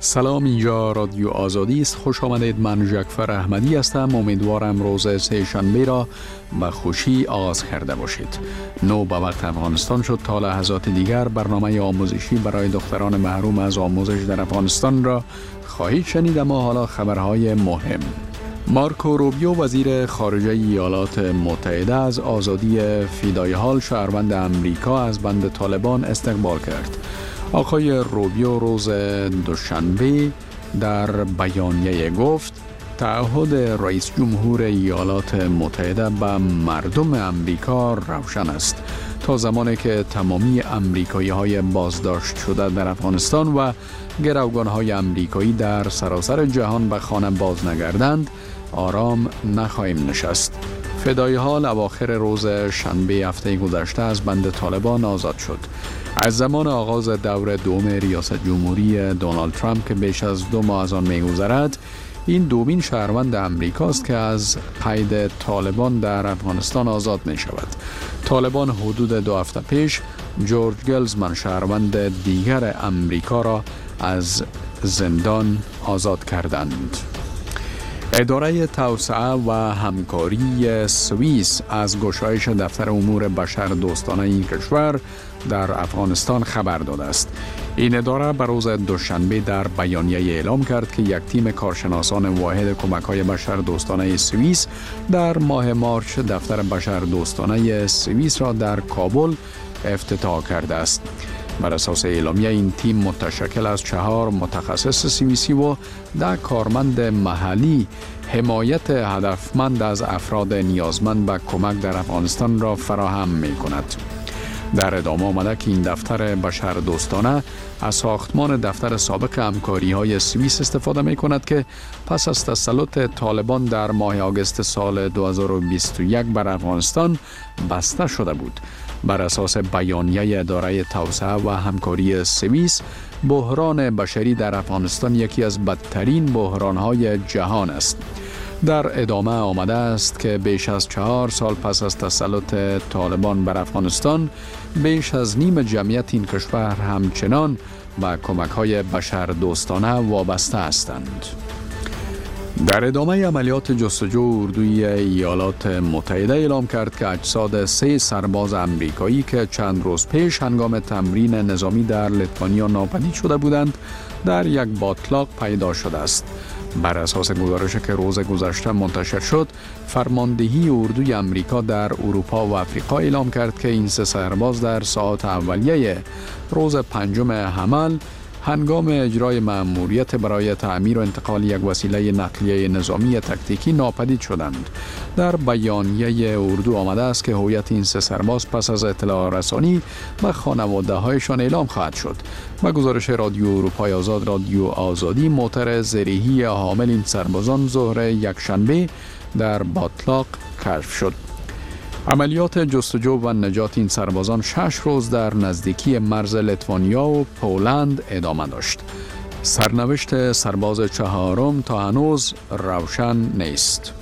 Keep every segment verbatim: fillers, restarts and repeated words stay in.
سلام، اینجا رادیو آزادی است. خوش آمدید. من جعفر احمدی هستم. امیدوارم روز سه شنبه را به خوشی آغاز کرده باشید. نو به وقت افغانستان شد. تا لحظات دیگر برنامه آموزشی برای دختران محروم از آموزش در افغانستان را خواهید شنید. اما حالا خبرهای مهم. مارکو روبیو وزیر خارجه ایالات متحده از آزادی فدای حال شهروند امریکا از بند طالبان استقبال کرد. آقای روبیو روز دوشنبه در بیانیه گفت تعهد رئیس جمهور ایالات متحده به مردم امریکا روشن است. تا زمانی که تمامی امریکایی های بازداشت شده در افغانستان و گروگان های امریکایی در سراسر جهان به خانه باز نگردند، آرام نخواهیم نشست. فدای حال اواخر روز شنبه هفته گذشته از بند طالبان آزاد شد. از زمان آغاز دور دوم ریاست جمهوری دونالد ترامپ که بیش از دو ماه از آن می‌گذرد، این دومین شهروند امریکاست که از قید طالبان در افغانستان آزاد می شود. طالبان حدود دو هفته پیش جورج گلزمن شهروند دیگر امریکا را از زندان آزاد کردند. اداره توسعه و همکاری سوئیس از گشایش دفتر امور بشر دوستانه این کشور در افغانستان خبر داده است. این اداره به روز دوشنبه در بیانیه اعلام کرد که یک تیم کارشناسان واحد کمک‌های بشر دوستانه سوئیس در ماه مارچ دفتر بشر دوستانه سوئیس را در کابل افتتاح کرده است. بر اساس اعلامیه این تیم متشکل از چهار متخصص سوئیسی و ده کارمند محلی حمایت هدفمند از افراد نیازمند به کمک در افغانستان را فراهم می کند. در ادامه آمده که این دفتر بشر دوستانه از ساختمان دفتر سابق همکاری های سوئیس استفاده می کند که پس از تسلط طالبان در ماه آگوست سال دو هزار و بیست و یک بر افغانستان بسته شده بود. بر اساس بیانیه اداره توسعه و همکاری سوئیس، بحران بشری در افغانستان یکی از بدترین بحران‌های جهان است. در ادامه آمده است که بیش از چهار سال پس از تسلط طالبان بر افغانستان، بیش از نیم جمعیت این کشور همچنان به کمک‌های بشر دوستانه وابسته هستند. در ادامه عملیات جستجو، اردوی ایالات متحده اعلام کرد که اجساد سه سرباز امریکایی که چند روز پیش هنگام تمرین نظامی در لیتوانیا ناپدید شده بودند، در یک باتلاق پیدا شده است. بر اساس گزارشی که روز گذشته منتشر شد، فرماندهی اردوی امریکا در اروپا و افریقا اعلام کرد که این سه سرباز در ساعات اولیه روز پنجم حمل هنگام اجرای مأموریت برای تعمیر و انتقال یک وسیله نقلیه نظامی تکتیکی ناپدید شدند. در بیانیه اردو آمده است که هویت این سه سرباز پس از اطلاع رسانی به خانواده هایشان اعلام خواهد شد. با گزارش رادیو اروپای آزاد، رادیو آزادی، موتر زرهی حامل این سربازان ظهر یکشنبه در باتلاق کشف شد. عملیات جستجو و نجات این سربازان شش روز در نزدیکی مرز لیتوانیا و پولند ادامه داشت. سرنوشت سرباز چهارم تا هنوز روشن نیست.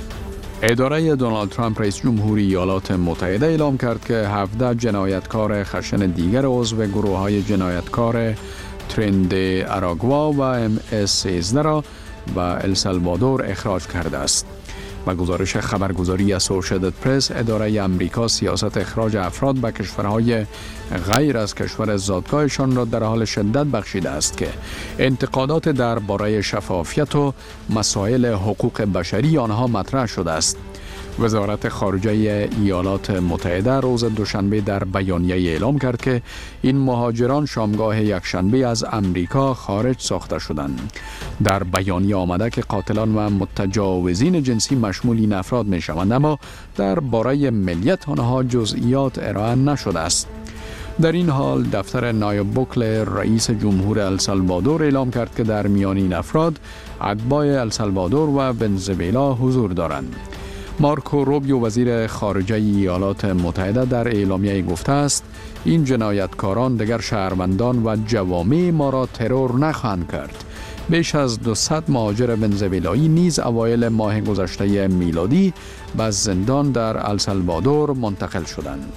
اداره دونالد ترامپ رئیس جمهوری ایالات متحده اعلام کرد که هفده جنایتکار خشن دیگر عضو گروه‌های جنایتکار ترند اراگوا و ام اس سیزده را به السالوادور اخراج کرده است. با گزارش خبرگزاری اسوسییتد پرس، اداره امریکا سیاست اخراج افراد به کشورهای غیر از کشور زادگاهشان را در حال شدت بخشیده است که انتقادات درباره شفافیت و مسائل حقوق بشری آنها مطرح شده است. وزارت خارجه ایالات متحده روز دوشنبه در بیانیه اعلام کرد که این مهاجران شامگاه یکشنبه از امریکا خارج ساخته شدند. در بیانیه آمده که قاتلان و متجاوزین جنسی مشمول این افراد می شوند، اما درباره ملیت آنها جزئیات ارائه نشده است. در این حال دفتر نایب بوکل رئیس جمهور السالوادور اعلام کرد که در میان این افراد اتباع السالوادور و ونزوئلا حضور دارند. مارکو روبیو وزیر خارجه ایالات متحده در اعلامیه گفته است این جنایتکاران دیگر شهروندان و جوامع ما را ترور نخواهند کرد. بیش از دویست مهاجر ونزوئلایی نیز اوایل ماه گذشته میلادی به زندان در السالوادور منتقل شدند.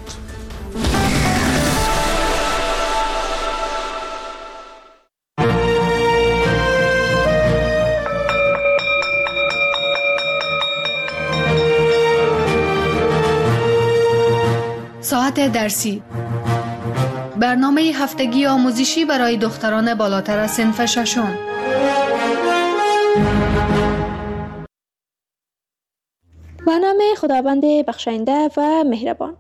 ساعت درسی، برنامه هفتگی آموزشی برای دختران بالاتر از صنف ششم. به نام خداوند بخشاینده و مهربان.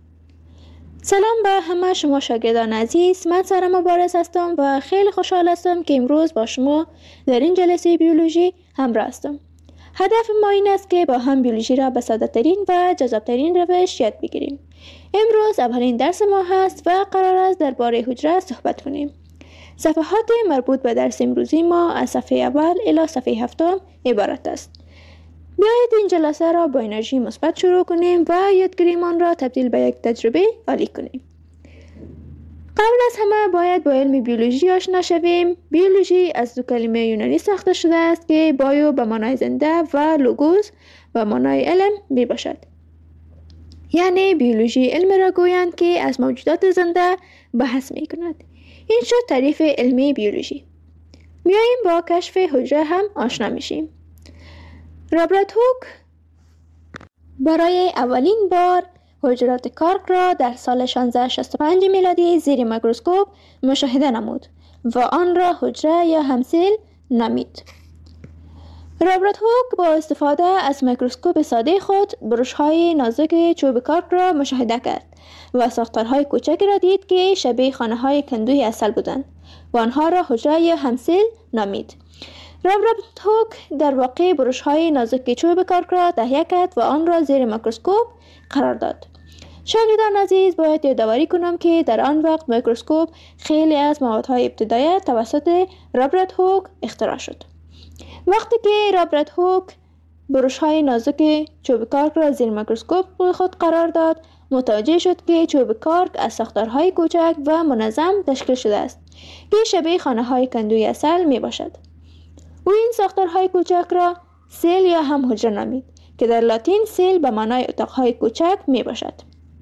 سلام به همه شما شاگردان عزیز. من سارا مبارز هستم و خیلی خوشحال هستم که امروز با شما در این جلسه بیولوژی همراه هستم. هدف ما این است که با هم بیولوژی را به ساده‌ترین و جذاب‌ترین روش یاد بگیریم. امروز اولین درس ما هست و قرار است درباره حجره صحبت کنیم. صفحات مربوط به درس امروزی ما از صفحه اول الی صفحه هفتم عبارت است. بیایید این جلسه را با انرژی مثبت شروع کنیم و یادگیریمان را تبدیل به یک تجربه عالی کنیم. قبل از همه باید با علم بیولوژی آشنا شویم. بیولوژی از دو کلمه یونانی ساخته شده است که بایو به معنای زنده و لوگوس به معنای علم می باشد. یعنی بیولوژی علم را گویند که از موجودات زنده بحث می کند. این شد تعریف علمی بیولوژی. میاییم با کشف حجره هم آشنا میشیم. رابرت هوک برای اولین بار حجرات کارک را در سال شانزده شصت و پنج میلادی زیر میکروسکوپ مشاهده نمود و آن را حجره یا همسیل نامید. رابرت هوک با استفاده از میکروسکوپ ساده خود برش‌های نازک چوب کارک را مشاهده کرد و ساختارهای کوچکی را دید که شبیه خانه‌های کندوی عسل بودند و آنها را حجره یا همسیل نامید. رابرت هوک در واقع برش‌های نازک چوب کارک را تهیه کرد و آن را زیر میکروسکوپ قرار داد. شاگردان عزیز، باید یادآوری کنم که در آن وقت میکروسکوپ خیلی از موادهای ابتدایی توسط رابرت هوک اختراع شد. وقتی که رابرت هوک برش‌های نازک چوب کارک را زیر میکروسکوپ خود قرار داد، متوجه شد که چوب کارک از ساختارهای کوچک و منظم تشکیل شده است که شبیه خانه‌های کندوی عسل می باشد. او این ساختارهای کوچک را سیل یا هم حجره نامید که در لاتین سیل به معنای اتاقهای کوچک می باشد.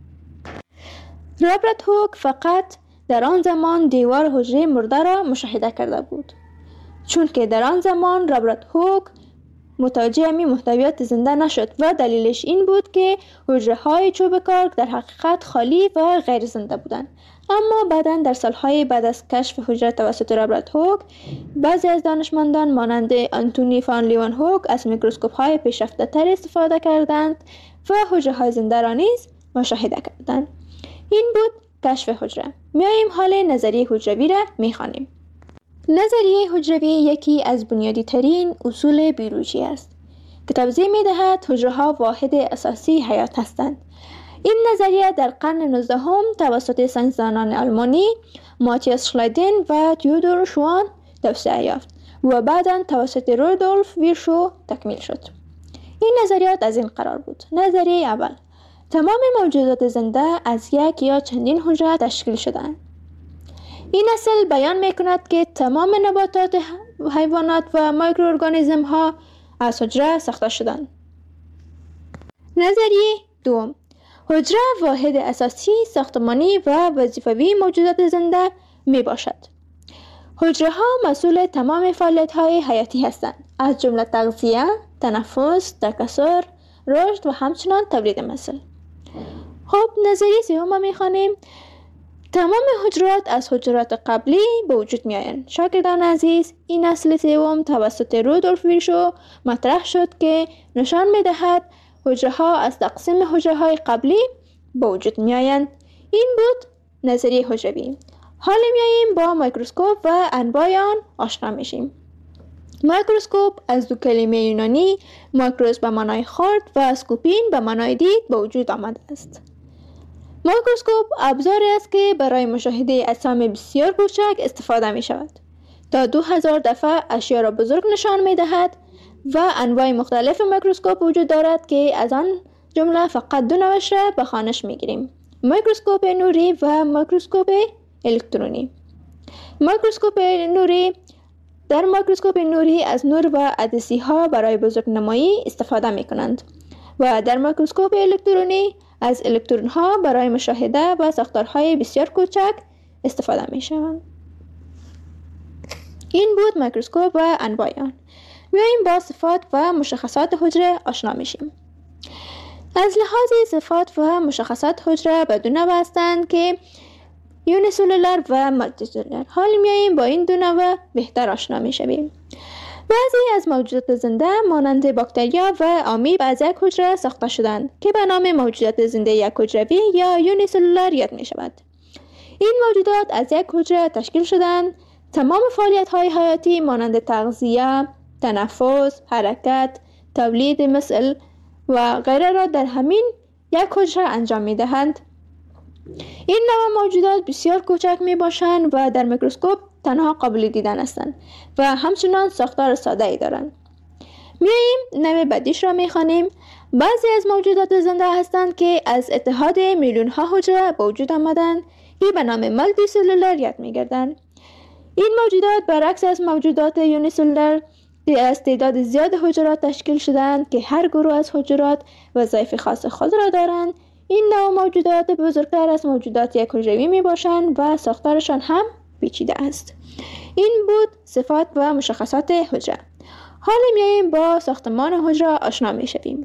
رابرت هوک فقط در آن زمان دیوار حجره مرده را مشاهده کرده بود، چون که در آن زمان رابرت هوک متوجه امی محتویات زنده نشد و دلیلش این بود که حجره های چوب کارک در حقیقت خالی و غیر زنده بودند. اما بعداً در سالهای بعد از کشف حجره توسط رابرت هوک، بعضی از دانشمندان مانند آنتونی فان لیون هوک از میکروسکوپ های پیشرفته تر استفاده کردند و حجره های زنده را نیز مشاهده کردند. این بود کشف حجره. میاییم حال نظریه حجروی را میخوانیم. نظریه حجروی یکی از بنیادی ترین اصول بیولوژی است که توضیح می دهد حجره ها واحد اساسی حیات هستند. این نظریه در قرن نوزدهم توسط ساینسدانان آلمانی ماتیاس شلایدن و تیودور شوان توسعه یافت و بعداً توسط رودولف ویرشو تکمیل شد. این نظریات از این قرار بود: نظریه اول، تمام موجودات زنده از یک یا چندین حجره تشکیل شده‌اند. این اصل بیان می کند که تمام نباتات، حیوانات و مایکروارگانیسم ها از حجره ساخته شدند. نظریه دوم، حجره واحد اساسی ساختمانی و وظیفوی موجودات زنده می باشد. حجره ها مسئول تمام فعالیت های حیاتی هستند، از جمله تغذیه، تنفس، تکثر، رشد و همچنان تولید محصول. خب نظریه سوم می خوانیم: تمام حجرات از حجرات قبلی به وجود می آیند. شاگردان عزیز، این اصل سوم توسط رودولف ویرشو مطرح شد که نشان می دهد حجره ها از تقسیم حجره های قبلی به وجود می آیند. این بود نظریه حجروی. حالا می آییم با میکروسکوپ و انواع آن آشنا میشیم. میکروسکوپ از دو کلمه یونانی مایکروس به معنای خرد و سکوپین به معنای دید به وجود آمده است. میکروسکوپ ابزاری است که برای مشاهده اجسام بسیار کوچک استفاده می شود. تا دو هزار دفعه اشیا را بزرگ نشان می دهد و انواع مختلف میکروسکوپ وجود دارد که از آن جمله فقط دو نوعش را به خوانش می گیریم: میکروسکوپ نوری و میکروسکوپ الکترونی. میکروسکوپ نوری در میکروسکوپ نوری از نور و عدسی ها برای بزرگنمایی استفاده می کنند و در میکروسکوپ الکترونی از الکترون ها برای مشاهده و ساختارهای بسیار کوچک استفاده می شوند. این بود میکروسکوپ و انواع آن. بیاییم با صفات و مشخصات حجره آشنا میشیم. از لحاظ صفات و مشخصات حجره به دو نوع هستند که یونیسلولر و مولتیسلولر. حال میاییم با این دو نوع بهتر آشنا میشویم. بعضی از موجودات زنده مانند باکتریا و آمیب از یک حجره ساخته شدند که به نام موجودات زنده یک حجروی یا یونیسلولر یاد می شود. این موجودات از یک حجره تشکیل شدند. تمام فعالیت‌های حیاتی مانند تغذیه، تنفس، حرکت، تولید مثل و غیره را در همین یک حجره انجام می دهند. این نوع موجودات بسیار کوچک می باشند و در میکروسکوپ تنها قابل دیدن هستند و همچنان ساختار ساده ای دارند. میاییم نوع بعدیش را می خوانیم. بعضی از موجودات زنده هستند که از اتحاد میلیون ها حجره به وجود آمدند که به نام مولتی سلولر یاد می گردند. این موجودات برعکس از موجودات یونیسلولر از تعداد زیاد حجرات تشکیل شدند که هر گروه از حجرات وظایف خاص خود را دارند. این نوع موجودات بزرگتر از موجودات یک حجروی می باشند و ساختارشان هم پیچیده است. این بود صفات و مشخصات حجره. حالا میاییم با ساختمان حجره آشنا می شویم.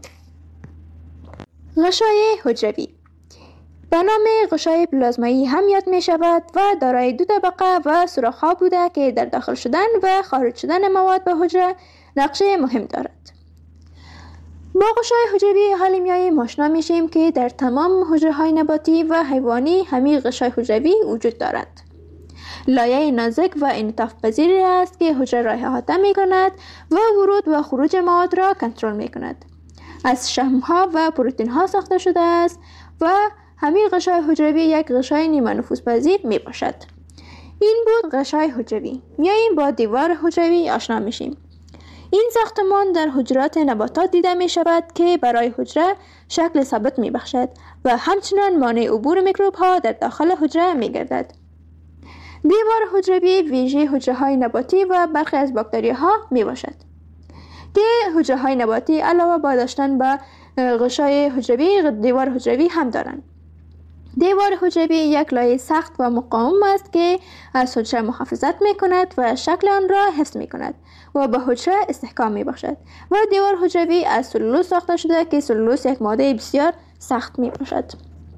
غشای حجروی به نام غشای پلازمایی هم یاد می شود و دارای دو طبقه و سوراخ‌ها بوده که در داخل شدن و خارج شدن مواد به حجره نقشه مهم دارد. با غشای حجروی حالی میاییم آشنا میشیم که در تمام حجره‌های نباتی و حیوانی همین غشای حجروی وجود دارد. لایه نازک و انعطاف پذیری است که حجره را احاطه می کند و ورود و خروج مواد را کنترل می کند. از شحم‌ها و پروتئین‌ها ساخته شده است و همین غشای حجروی یک غشای نیمه نفوذپذیر می باشد. این بود غشای حجروی. میاییم با دیوار حجروی آشنا میشیم. این ساختمان در حجرات نباتات دیده می شود که برای حجره شکل ثابت می بخشد و همچنان مانع عبور میکروب ها در داخل حجره می گردد. دیوار حجروی ویژه حجره های نباتی و برخی از باکتری ها می باشد که حجره های نباتی علاوه با داشتن به غشای حجروی دیوار حجروی هم دارند. دیوار حجروی یک لایه سخت و مقاوم است که از حجره محافظت می کند و شکل آن را حفظ می کند و به حجره استحکام می بخشد و دیوار حجروی از سلولوز ساخته شده که سلولوز یک ماده بسیار سخت می باشد.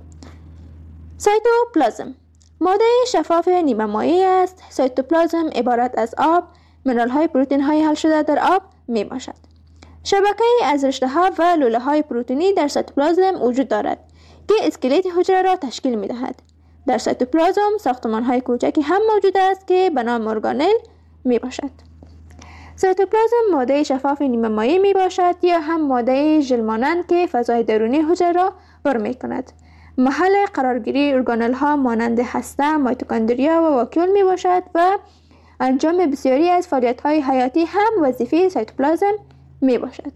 سایتوپلازم ماده شفاف نیمه مایع است. سایتوپلازم عبارت از آب، منرال های پروتئین های حل شده در آب می باشد. شبکه از رشته ها و لوله های پروتئینی در سایتوپلازم وجود دارد که اسکلت حجره را تشکیل می دهد. در سایتوپلازم ساختمان های کوچکی هم موجود است که به نام ارگانل می باشد. سایتوپلازم ماده شفاف نیمه مایع می باشد یا هم ماده ژل مانند که فضای درونی حجره را پر می کند. محل قرارگیری ارگانل ها مانند هسته، میتوکندریا و واکیول می باشد و انجام بسیاری از فعالیت های حیاتی هم وظیفه سایتوپلازم می باشد.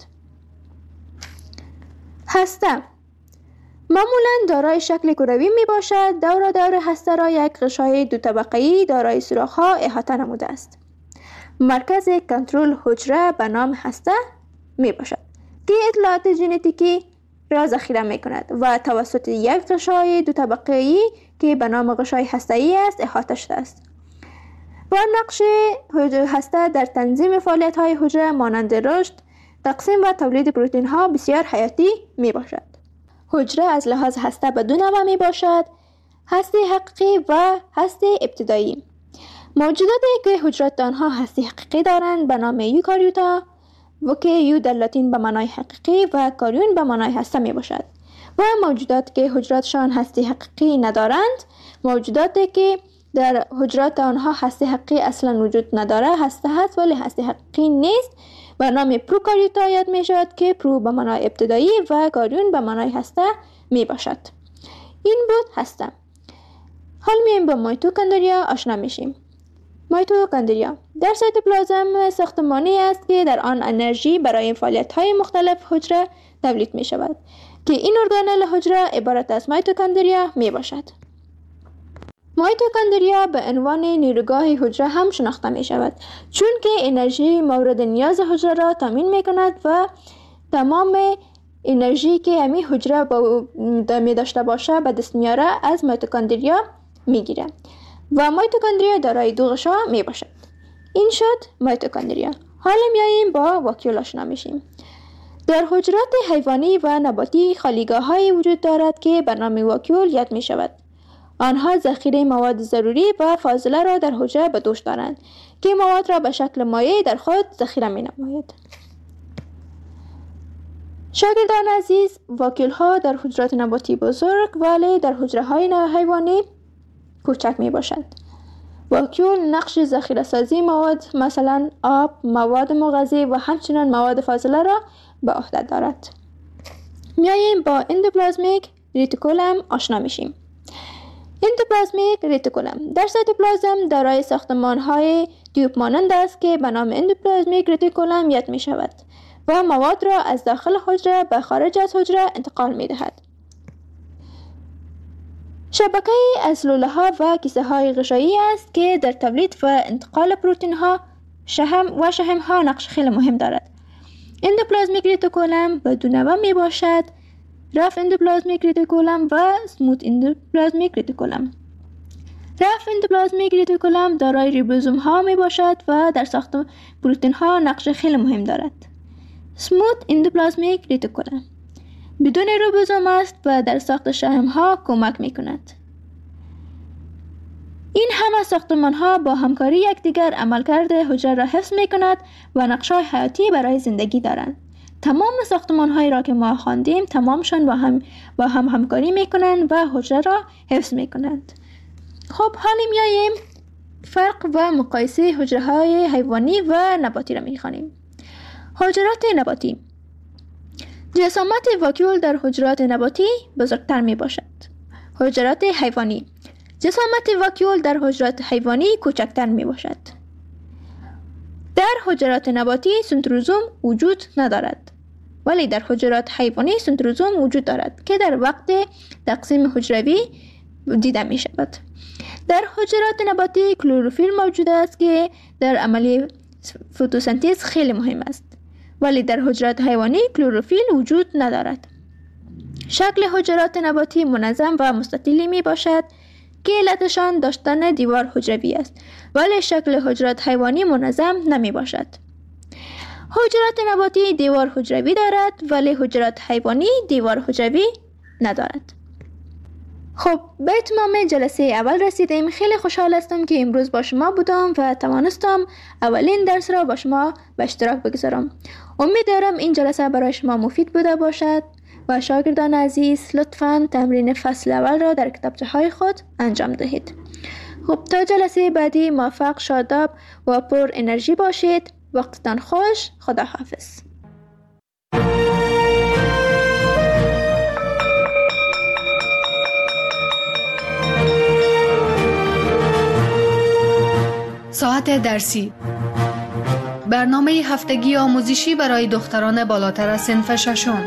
هسته معمولاً دارای شکل کروی می باشد. دور دور هسته را یک غشای دو طبقه‌ای دارای سوراخ‌ها احاطه نموده است. مرکز کنترل حجره به نام هسته می باشد که اطلاعات ژنتیکی را ذخیره می کند و توسط یک غشای دو طبقه‌ای که به نام غشای هسته‌ای است احاطه شده است. با نقش هسته در تنظیم فعالیت‌های حجره مانند رشد، تقسیم و تولید پروتئین‌ها بسیار حیاتی می باشد. حجره از لحاظ هسته به دو نوع می باشد: هسته حقیقی و هسته ابتدایی. موجوداتی که حجرات آنها هسته حقیقی دارند به نام یوکاریوتا و که یو در لاتین به معنای حقیقی و کاریون به معنای هسته می باشد و موجوداتی که حجراتشان هسته حقیقی ندارند موجوداتی که در حجرات آنها هسته حقیقی اصلا وجود نداره هسته هست ولی هسته حقیقی نیست به نام پروکاریوتا یاد می شود که پرو به معنای ابتدایی و کاریون به معنای هسته می باشد. این بود هسته. حال میایم با میتوکندریا آشنا میشیم. میتوکندریا در سایتوپلازم ساختمانی است که در آن انرژی برای فعالیت‌های مختلف حجره تولید می شود که این ارگانل حجره عبارت از میتوکندریا می باشد. میتوکندریا به عنوان نیروگاه حجره هم شناخته می شود چون که انرژی مورد نیاز حجره را تامین می کند و تمام انرژی که همی حجره با می داشته باشه به دست میاره از میتوکندریا می گیره و میتوکندریا دارای دو غشا می باشد. این شد میتوکندریا. حالا میاییم با واکیول آشنا میشیم. در حجرات حیوانی و نباتی خالیگاه های وجود دارد که به نام واکیول یاد می شود. آنها ذخیره مواد ضروری و فاضله را در حجره به دوش دارند که مواد را به شکل مایع در خود ذخیره می نماید. شاگردان عزیز، واکیول ها در حجرات نباتی بزرگ ولی در حجره های حیوانی کوچک می باشد. واکیول نقش ذخیره سازی مواد مثلا آب، مواد مغذی و همچنین مواد فاضله را به عهده دارد. میاییم با اندوپلازمیک ریتیکولم آشنا میشیم. اندوپلازمیک ریتیکولم در سایتوپلازم دارای ساختمان های تیوب مانند است که به نام اندوپلازمیک ریتیکولم یاد می شود و مواد را از داخل حجره به خارج از حجره انتقال می دهد. شبکه از لوله ها و کیسه های غشایی است که در تولید و انتقال پروتئین ها شحم و شحم ها نقش خیلی مهم دارد. اندوپلازمیک ریتیکولم به دو نوع می باشد: رف اندوپلازمیک ریتیکولم و سموت اندوپلازمیک ریتیکولم. رف اندوپلازمیک ریتیکولم دارای ریبوزوم ها می باشد و در ساخت پروتئین ها نقش خیلی مهم دارد. سموت اندوپلازمیک ریتیکولم بدون ریبوزوم است و در ساخت شحم ها کمک می کند. این همه ساختمان ها با همکاری یکدیگر عملکرد حجره را حفظ می کند و نقش‌های حیاتی برای زندگی دارند. تمام ساختمان هایی را که ما خواندیم تمامشان با هم با هم همکاری می کنند و حجره را حفظ می کنند. خب حالا میاییم فرق و مقایسه حجره های حیوانی و نباتی را می خوانیم. حجرات نباتی. جسامت واکیول در حجرات نباتی بزرگتر می باشد. حجرات حیوانی. جسامت واکیول در حجرات حیوانی کوچکتر می باشد. در حجرات نباتی سنتروزوم وجود ندارد، ولی در حجرات حیوانی سنتروزوم وجود دارد که در وقت تقسیم حجروی دیده می شود. در حجرات نباتی کلروفیل موجود است که در عملیه فتوسنتز خیلی مهم است، ولی در حجرات حیوانی کلروفیل وجود ندارد. شکل حجرات نباتی منظم و مستطیلی می باشد که علتشان داشتن دیوار حجروی است، ولی شکل حجرات حیوانی منظم نمی باشد. حجرات نباتی دیوار حجروی دارد ولی حجرات حیوانی دیوار حجروی ندارد. خب به اتمام جلسه اول رسیدیم. خیلی خوشحال هستم که امروز با شما بودم و توانستم اولین درس را با شما به اشتراک بگذارم. امیدوارم این جلسه برای شما مفید بوده باشد و شاگردان عزیز لطفاً تمرین فصل اول را در کتابچه های خود انجام دهید. خب تا جلسه بعدی موفق، شاداب و پر انرژی باشید. وقتتان خوش. خدا حافظ. ساعت درسی، برنامه هفتگی آموزشی برای دختران بالاتر از صنف ششم.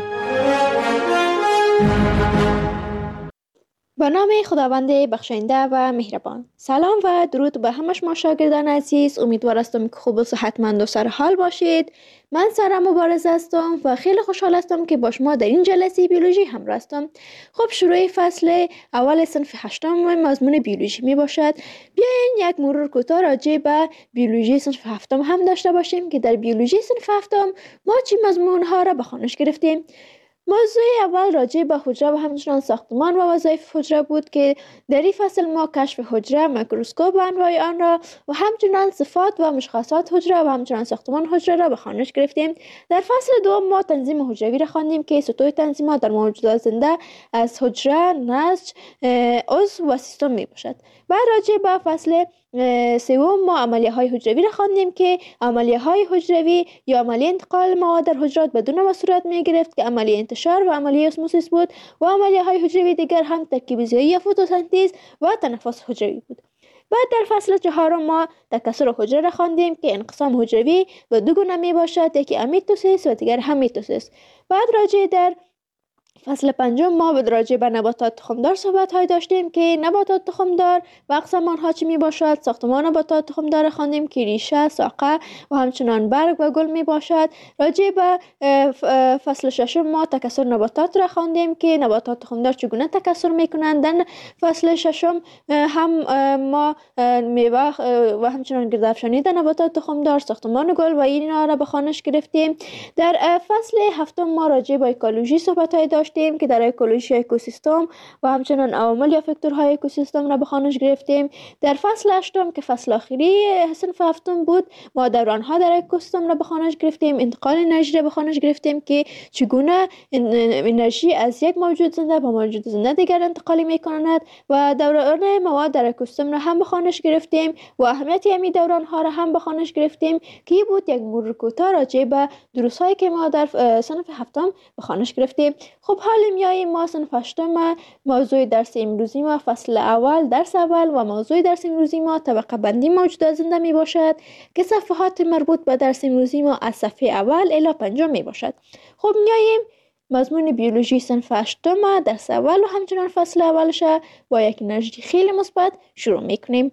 با نام خداوند بخشاینده و مهربان. سلام و درود به همه شما شاگردان عزیز. امیدوار هستم که خوب و صحتمند و سرحال باشید. من سارا مبارز هستم و خیلی خوشحال هستم که با شما در این جلسه بیولوژی همراه هستم. خب شروع فصل اول صنف هشتم مضمون بیولوژی می باشد. بیاین یک مرور کوتاه راجع به بیولوژی صنف هفتم هم داشته باشیم که در بیولوژی صنف هفتم ما چه مضمون ها را به خوانش گرفتیم. موضوع اول راجع به حجره و همچنان ساختمان و وظایف حجره بود که در این فصل ما کشف حجره، میکروسکوپ و انواع آن را و همچنان صفات و مشخصات حجره و همچنان ساختمان حجره را به خوانش گرفتیم. در فصل دوم ما تنظیم حجروی را خواندیم که سطوح تنظیمات در موجودات زنده از حجره، نسج، عضو و سیستم می باشد. بعد راجع به فصل سوم ما عملیه های حجروی را خواندیم که عملیه های حجروی یا عملیه انتقال مواد در حجرات به دو نوع صورت می گرفت که عملیه انتشار و عملیه اسموسیس بود و عملیه های حجروی دیگر هم ترکیب زیایی یا فتوسنتز و تنفس حجروی بود. بعد در فصل چهارم ما تکثر حجره را خواندیم که انقسام حجروی به دو گونه می باشد، یکی امیتوسیس و دیگر هم میتوسیس. بعد راجع در فصل پنجم ما به راجع به نباتات تخمدار صحبت های داشتیم که نباتات تخمدار و اقسام آنها چی می باشد. ساختمان نباتات تخمدار خواندیم که ریشه، ساقه و همچنان برگ و گل می باشد. راجع به فصل ششم ما تکثر نباتات را خواندیم که نباتات تخمدار چگونه تکثر می کنند. در فصل ششم هم ما میوه و همچنان گردافشانی در نباتات تخمدار، ساختمان گل و اینا را به خوانش گرفتیم. در فصل هفتم ما راجع به اکولوژی صحبت های داشتیم که در اکولوژی اکوسیستم و همچنان عوامل یا فاکتورهای اکوسیستم را به خوانش گرفتیم. در فصل هشتم که فصل آخری صنف هفتم بود ما دوران ها در اکوسیستم را به خوانش گرفتیم، انتقال انرژی را به خوانش گرفتیم که چگونه انرژی از یک موجود زنده به موجود زنده دیگر انتقال می کند و دوران مواد در اکوسیستم را هم به خوانش گرفتیم و اهمیت همین دوران ها را هم به خوانش گرفتیم که بود یک مرور کوتاه راجع به دروس هایی که ما در صنف هفتم به خوانش گرفتیم. خب حال میاییم ما صنف هشتم، موضوع درس امروزی ما فصل اول درس اول و موضوع درس امروزی ما طبقه بندی موجودات زنده می باشد که صفحات مربوط به درس امروزی ما از صفحه اول الی پنجم می باشد. خب میاییم مضمون بیولوژی صنف هشتم درس اول و همچنان فصل اولش با یک انرژی خیلی مثبت شروع میکنیم.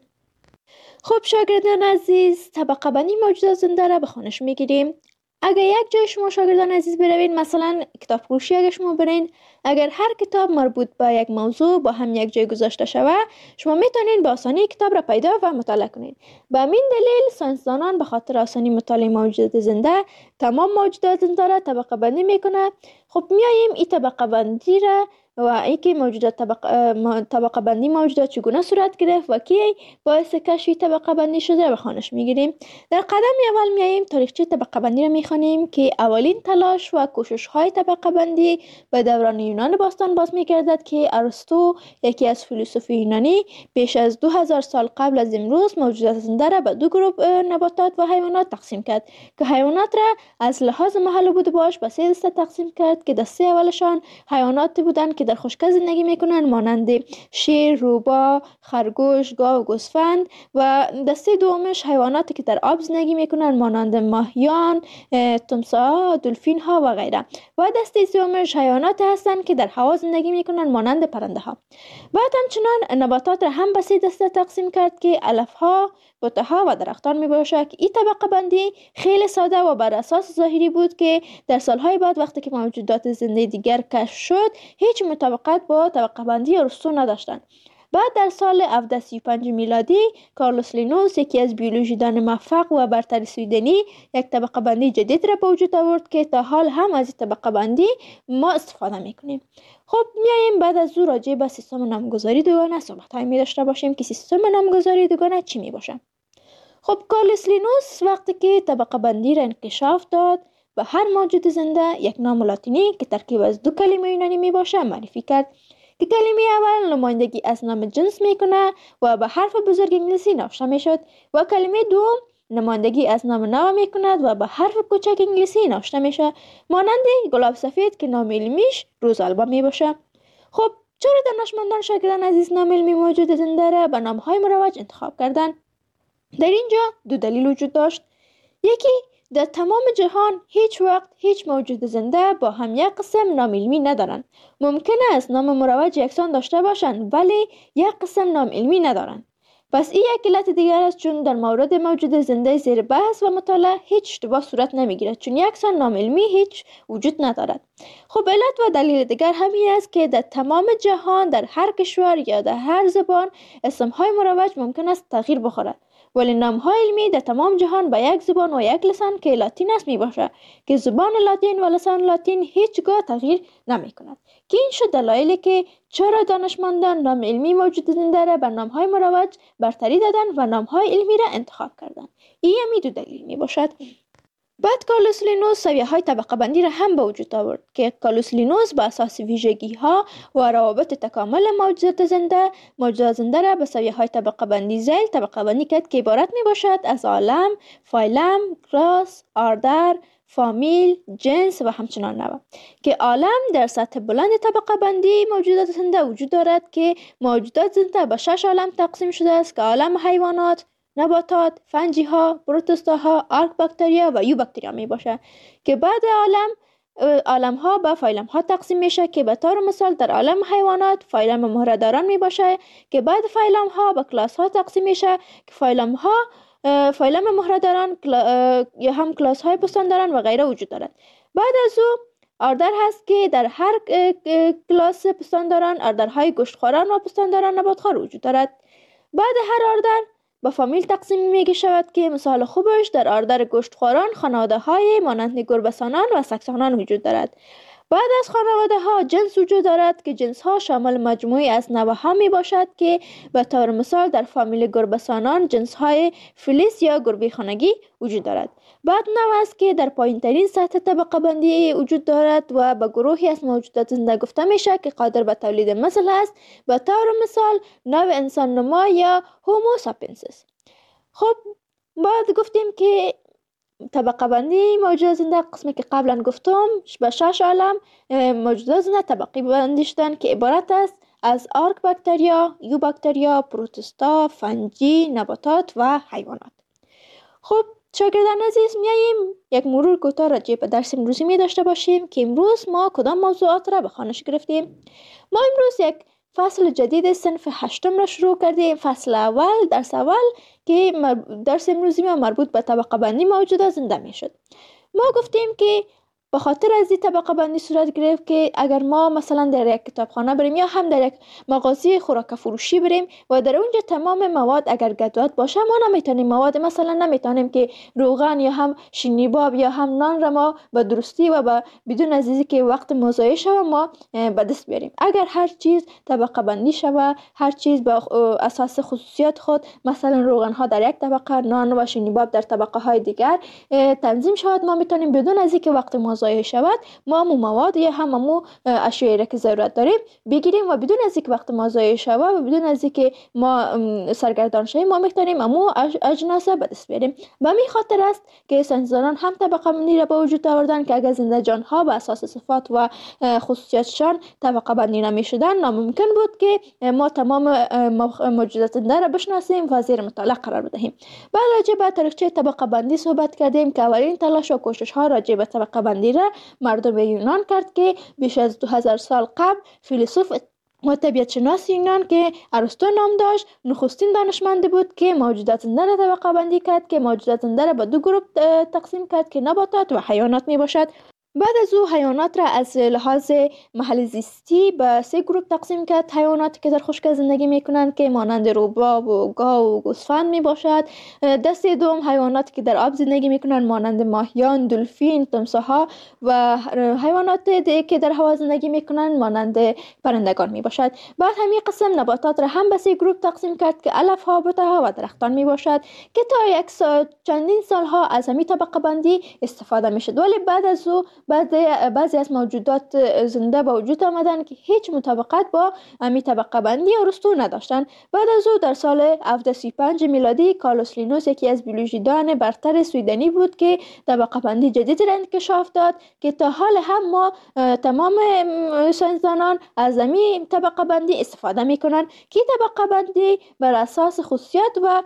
خب شاگردان عزیز، طبقه بندی موجودات زنده را به خوانش میگیریم. اگر یک جای شما شاگردان عزیز بروید، مثلا کتاب فروشی اگر شما برین، اگر هر کتاب مربوط به یک موضوع با هم یک جای گذاشته شود، شما میتونین به آسانی کتاب را پیدا و مطالعه کنین. به همین دلیل ساینسدانان به خاطر آسانی مطالعه موجودات زنده تمام موجودات زنده را طبقه بندی میکنه. خب میاییم این طبقه بندی را و اینکه موجودات طبقه, طبقه بندی موجودات چگونه صورت گرفت و کی باعث کشف طبقه بندی شده به خوانش میگیریم. در قدم اول میاییم تاریخچه طبقه بندی را میخوانیم که اولین تلاش و کوشش های طبقه بندی به دوران یونان باستان باز میگردد که ارسطو، یکی از فیلسوفان یونانی، بیش از دو هزار سال قبل از امروز موجودات زنده را به دو گروه نباتات و حیوانات تقسیم کرد که حیوانات را از لحاظ محل بود باش به سه دسته تقسیم کرد که دسته اولشان حیوانات بودند که در خشکی زندگی میکنند مانند شیر، روباه، خرگوش، گاو و گوسفند، و دسته دومش حیواناتی که در آب زندگی میکنند مانند ماهیان، تمساح، دلفین ها و غیره، و دسته سومش حیوانات هستند که در هوا زندگی میکنند مانند پرنده ها. بعد همچنان نباتات را هم به سه دسته تقسیم کرد که علف ها، بوته ها و درختان می باشد. این طبقه بندی خیلی ساده و بر اساس ظاهری بود که در سالهای بعد وقتی که موجودات زنده دیگر کشف شد هیچ مطابقت با طبقه بندی ارسطو نداشتند. بعد در سال هفتصد و سی و پنج میلادی کارلوس لینوس، یکی از بیولوژیدان موفق و برتر سویدنی، یک طبقه بندی جدید را به وجود آورد که تا حال هم از این طبقه بندی ما استفاده میکنیم. خب میاییم بعد از او راجع به سیستم نامگذاری دوگانه صحبت های می داشته باشیم که سیستم نامگذاری دوگانه چی می باشه. خب کارلوس لینوس وقتی که طبقه بندی را انکشاف داد به هر موجود زنده یک نام لاتینی که ترکیب از دو کلمه یونانی می باشه معرفی کرد که کلمه اول نمایندگی از نام جنس میکنه و به حرف بزرگ انگلیسی نوشته میشد و کلمه دوم نمایندگی از نام نو میکند و به حرف کوچک انگلیسی نوشته میشه مانند گلاب سفید که نام علمیش روزآلبا می باشه. خب چرا دانشمندان شاگردان عزیز نام علمی موجود زنده را به نامهای مروج انتخاب کردند؟ در اینجا دو دلیل وجود داشت. یکی، در تمام جهان هیچ وقت هیچ موجود زنده با هم یک قسم نام علمی ندارند. ممکن است نام مروج یکسان داشته باشند ولی یک قسم نام علمی ندارند. پس این یک علت دیگر است، چون در مورد موجود زنده زیر بحث و مطالعه هیچ اشتباه صورت نمیگیرد، چون یکسان نام علمی هیچ وجود ندارد. خب علت و دلیل دیگر همین است که در تمام جهان در هر کشور یا در هر زبان اسمهای مروج ممکن است تغییر بخورد، ولی نام‌های علمی در تمام جهان با یک زبان و یک لسان که لاتین است می باشد که زبان لاتین و لسان لاتین هیچگاه تغییر نمی کند. که این شد دلایلی که چرا دانشمندان نام علمی موجود زنده را به نام‌های مروج برتری دادند و نام‌های علمی را انتخاب کردند. این همی دو دلیل می باشد. بعد کارلوس لینوس سویه‌های طبقه بندی را هم به وجود آورد که کارلوس لینوس به اساس ویژگی‌ها و روابط تکامل موجودات زنده موجودات زنده را به سویه‌های طبقه بندی ذیل طبقه بندی کرد که عبارت می باشد از عالم، فایلم، کلاس، آردر، فامیل، جنس و همچنان نوع. که عالم در سطح بلند طبقه بندی موجودات زنده وجود دارد که موجودات زنده به شش عالم تقسیم شده است که عالم حیوانات، نباتات، فنجی ها، پروتوستا ها، آرک باکتریا و یو باکتریا می باشه. که بعد عالم عالم ها به فایلم ها تقسیم میشه که به طور مثال در عالم حیوانات فایلم مهره‌داران می باشه که بعد فایلم ها به کلاس ها تقسیم میشه که فایلم ها فایلم مهره‌داران یا هم کلاس های پستانداران و غیره وجود دارد. بعد از او آردر هست که در هر کلاس پستانداران آردرهای گوشتخواران و پستانداران نباتخوار وجود دارد. بعد هر آردر به فامیل تقسیم میگه شود که مثال خوبش در آردر گوشتخواران خانواده های مانند گربه‌سانان و سگسانان وجود دارد. بعد از خانواده ها جنس وجود دارد که جنس ها شامل مجموعی از نوع ها می باشد که به طور مثال در فامیل گربه‌سانان جنس های فلیس یا گربه خانگی وجود دارد. بعد نوع است که در پایین ترین سطح طبقه بندی وجود دارد و به گروهی از موجودات زنده گفته میشه که قادر به تولید مثل است، به طور مثال نوع انسان نما یا هومو ساپینسیس. خب بعد گفتیم که طبقه بندی موجودات زنده قسمی که قبلا گفتم به شش عالم موجودات زنده طبقه بندی شدن که عبارت است از آرک باکتریا، یو باکتریا، پروتوستا، فنجی، نباتات و حیوانات. خب شاگردان عزیز، میاییم یک مرور کوتاه راجع به درس امروزی می داشته باشیم که امروز ما کدام موضوعات را به خوانش گرفتیم. ما امروز یک فصل جدید صنف هشتم را شروع کردیم. فصل اول، درس اول که درس امروزی ما مربوط به طبقه بندی موجودات زنده می شد. ما گفتیم که به خاطر از این طبقه بندی صورت گرفت که اگر ما مثلا در یک کتابخانه بریم یا هم در یک مغازه خوراک فروشی بریم و در اونجا تمام مواد اگر گدوت باشه، ما نمیتونیم مواد مثلا نمیتونیم که روغن یا هم شینیباب یا هم نان را ما به درستی و به بدون عزیزی که وقت مضایع شوه ما به دست بیاریم. اگر هر چیز طبقه بندی شوه، هر چیز به اساس خصوصیات خود، مثلا روغن ها در یک طبقه، نان و شینیباب در طبقه های دیگر تنظیم شود، ما میتونیم بدون عزیزی که وقت ضایع شود ما مو مواد یا هم مو اشیایی را که ضرورت داریم بگیریم و بدون از اینکه وقت ما ضایع شود و بدون از اینکه ما سرگردان شویم ما میتونیم مو اجناس به دست بیاریم. به همین خاطر است که ساینسدانان هم طبقه بندی را به وجود آوردن که اگر زنده جان ها به اساس صفات و خصوصیاتشان طبقه بندی نمیشدن، ناممکن بود که ما تمام موجودات زنده را بشناسیم و زیر مطالعه قرار بدهیم. بعد راجع به تاریخچه طبقه بندی صحبت کردیم که اولین تلاش و کوشش ها راجع به طبقه بندی را مردم یونان کرد که بیش از دو هزار سال قبل فیلسوف و طبیعت شناس یونان که ارسطو نام داشت نخستین دانشمند بود که موجودات زنده را طبقه بندی کرد که موجودات زنده را به دو گروه تقسیم کرد که نباتات و حیوانات می باشد. بعد از او حیوانات را از لحاظ محل زیستی به سه گروه تقسیم کرد. حیواناتی که در خشکی زندگی میکنند که مانند روباب و گاو و گوسفند می باشد. دسته دوم حیواناتی که در آب زندگی میکنند مانند ماهیان، دلفین، تمساح‌ها و حیوانات دیگه که در هوا زندگی میکنند مانند پرندگان می باشد. بعد همین قسم نباتات را هم به سه گروه تقسیم کرد که علف ها، بوته ها و درختان می باشد که تا یک سال چندین سالها از همین طبقه بندی استفاده میشد. ولی بعد از او بعضی از موجودات زنده به وجود آمدن که هیچ مطابقت با امی طبقه بندی ارسطو نداشتن. بعد از او در سال هفتصد و سی و پنج میلادی کارلوس لینوس یکی از بیولوژیدان برتر سویدنی بود که طبقه بندی جدید را انکشاف داد که تا حال هم ما تمام ساینسدانان از امی طبقه بندی استفاده میکنن که طبقه بندی بر اساس خصوصیات و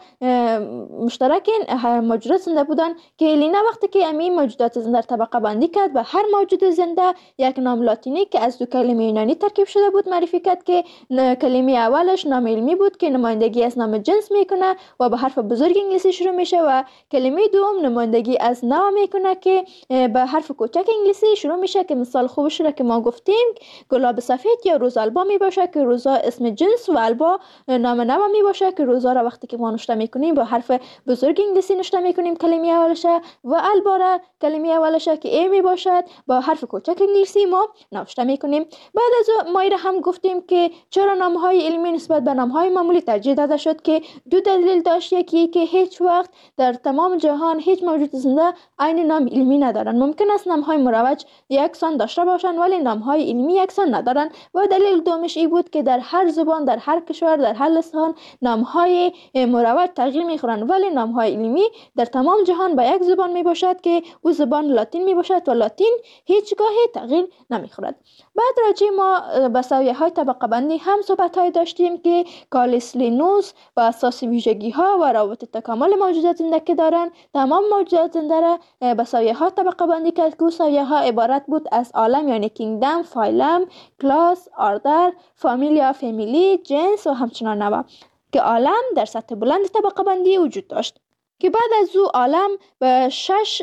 مشترک موجودات زنده بودن که لینا وقتی که امی موجودات زنده طبقه بندی کرد و هر موجود زنده یک نام لاتینی که از دو کلمه یونانی ترکیب شده بود معرفی کرد که کلمه اولش نام علمی بود که نمایندگی از نام جنس میکنه و به حرف بزرگ انگلیسی شروع میشه و کلمه دوم نمایندگی از نوع میکنه که به حرف کوچک انگلیسی شروع میشه که مثال خوبش را که ما گفتیم گلاب سفید یا روز البا می باشه که روزا اسم جنس و البا نام نوع می باشه که روزا را وقتی که ما نوشته میکنیم با حرف بزرگ انگلیسی نوشته میکنیم کلمه اولشه و البا را کلمه اولشه که ای می باشد با حرف کوچک انگلیسی ما نوشته میکنیم. بعد از ما را هم گفتیم که چرا نامهای علمی نسبت به نامهای معمولی ترجیح داده شد که دو دلیل داشت. یکی که هیچ وقت در تمام جهان هیچ موجود زنده عین نام علمی ندارن. ممکن است نامهای مروج یکسان داشته باشند ولی نامهای علمی یکسان ندارن. و دلیل دومش این بود که در هر زبان در هر کشور در هر لسان نامهای مروج تغییر میخورند ولی نامهای علمی در تمام جهان به یک زبان می باشد که او زبان لاتین می باشد و لاتین این هیچگاه تغییر نمیخورد. بعد راجع ما به سویه های طبقه بندی هم صحبت های داشتیم که کالیس لینوس و اساس ویژگی ها و روابط تکامل موجودات زنده که دارن، تمام موجودات زنده را به سویه ها طبقه بندی کرد که سویه ها عبارت بود از عالم یعنی کینگدم، فایلم، کلاس، آردر، فامیلیا، فامیلی، جنس و همچنان نوع که عالم در سطح بلند طبقه بندی وجود داشت که بعد از او عالم به شش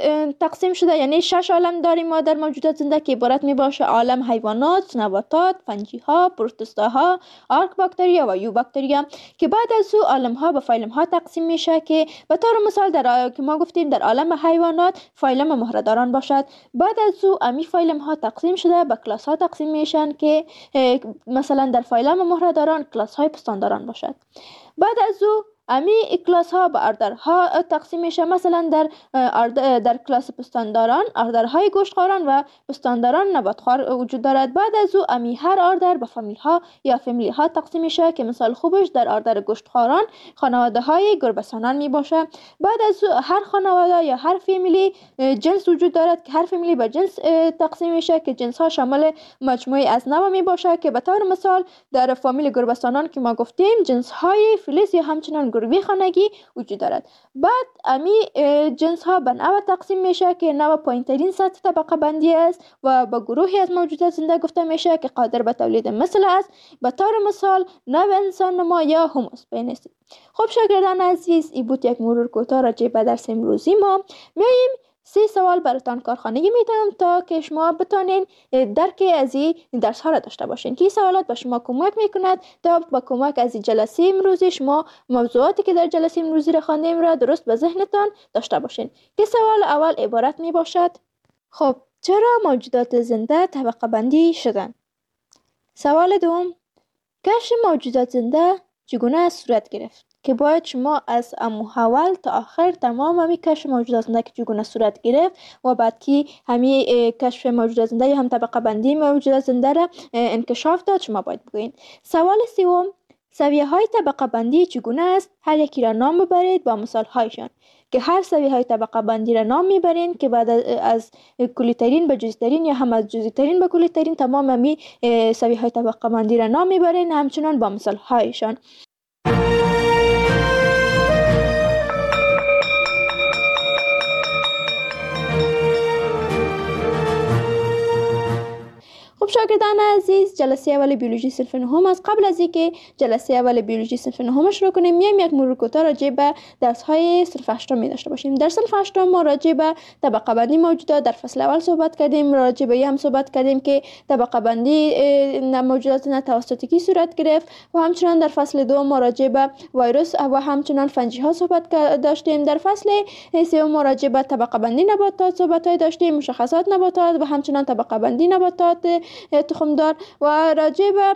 تقسیم شده، یعنی شش عالم داریم ما در موجودات زنده که عبارت می باشه عالم حیوانات، نباتات، فنجی ها، پروتوستا ها، آرک باکتریا و یو باکتریا که بعد از او عالم ها به فایلم ها تقسیم میشه که به طور مثال در که ما گفتیم در عالم حیوانات فایلم مهره‌داران باشد. بعد از او امی فایلم ها تقسیم شده به کلاس ها تقسیم میشن که مثلا در فایلم مهره‌داران کلاس های پستانداران باشد. بعد از او امی کلاس ها به اردرها تقسیم میشه، مثلا در در کلاس پستانداران اردرهای گوشتخواران و پستانداران نباتخوار وجود دارد. بعد از او امی هر اردر به فامیل ها یا فامیلی ها تقسیم میشه که مثال خوبش در اردر گوشتخواران خانواده های گربه‌سانان می باشه. بعد از او هر خانواده یا هر فامیلی جنس وجود دارد که هر فامیلی به جنس تقسیم میشه که جنس ها شامل مجموعه از نوع می باشه که به طور مثال در فامیل گربه‌سانان که ما گفتیم جنس های فلیس یا همچنان گروه خانگی وجود دارد. بعد امی جنس ها به نوع تقسیم میشه که نوع پایینترین سطح طبقه بندی است و به گروهی از موجودات زنده گفته میشه که قادر به تولید مثل است، به طور مثال نوع انسان نما یا هوموسپینس. خب شاگردان عزیز، این بود یک مرور کوتاه راجع به درس امروزی ما. میایم سه سوال براتان کارخانگی میدم تا که شما بتانین درک از این درس ها را داشته باشین که این سوالات به شما کمک میکند تا با کمک از این جلسه امروزی شما موضوعاتی که در جلسه امروزی را خواندیم را درست به ذهنتان داشته باشین. که سوال اول عبارت می باشد: خب چرا موجودات زنده طبقه بندی شدن؟ سوال دوم: کشف موجودات زنده چگونه صورت گرفت؟ که باید شما از اول تا آخر تمام همی کشف موجودات زنده که چگونه صورت گرفت و بعد که همی کشف موجودات زنده یا هم طبقه بندی موجودات زنده را انکشاف داد شما باید بگوین. سوال سوم: سویه های طبقه بندی چگونه است؟ هر یکی را نام ببرید با مثال هایشان که هر سویه های طبقه بندی را نام میبرین که بعد از کلی ترین به جزئی ترین یا هم از جزئی ترین به کلی ترین تمام همی سویه های طبقه بندی را نام میبرین همچنان با مثال هایشان. خب شاگردان عزیز، جلسه اول بیولوژی صنف نهم از قبل از اینکه جلسه اول بیولوژی صنف نهم شروع کنیم میایم یک مرور کوتاه راجع به درس های صنف هشتم می داشته باشیم. در صنف هشتم ما راجع به طبقه بندی موجودات در فصل اول صحبت کردیم، راجع به هم صحبت کردیم که طبقه بندی موجودات نه توسط کی صورت گرفت و همچنان در فصل دو ما راجع به ویروس و همچنان فنجی ها صحبت داشتیم. در فصل سوم ما راجع به طبقه بندی نباتات صحبت های داشتیم، مشخصات نباتات و همچنان طبقه بندی نباتات تخمدار و راجع به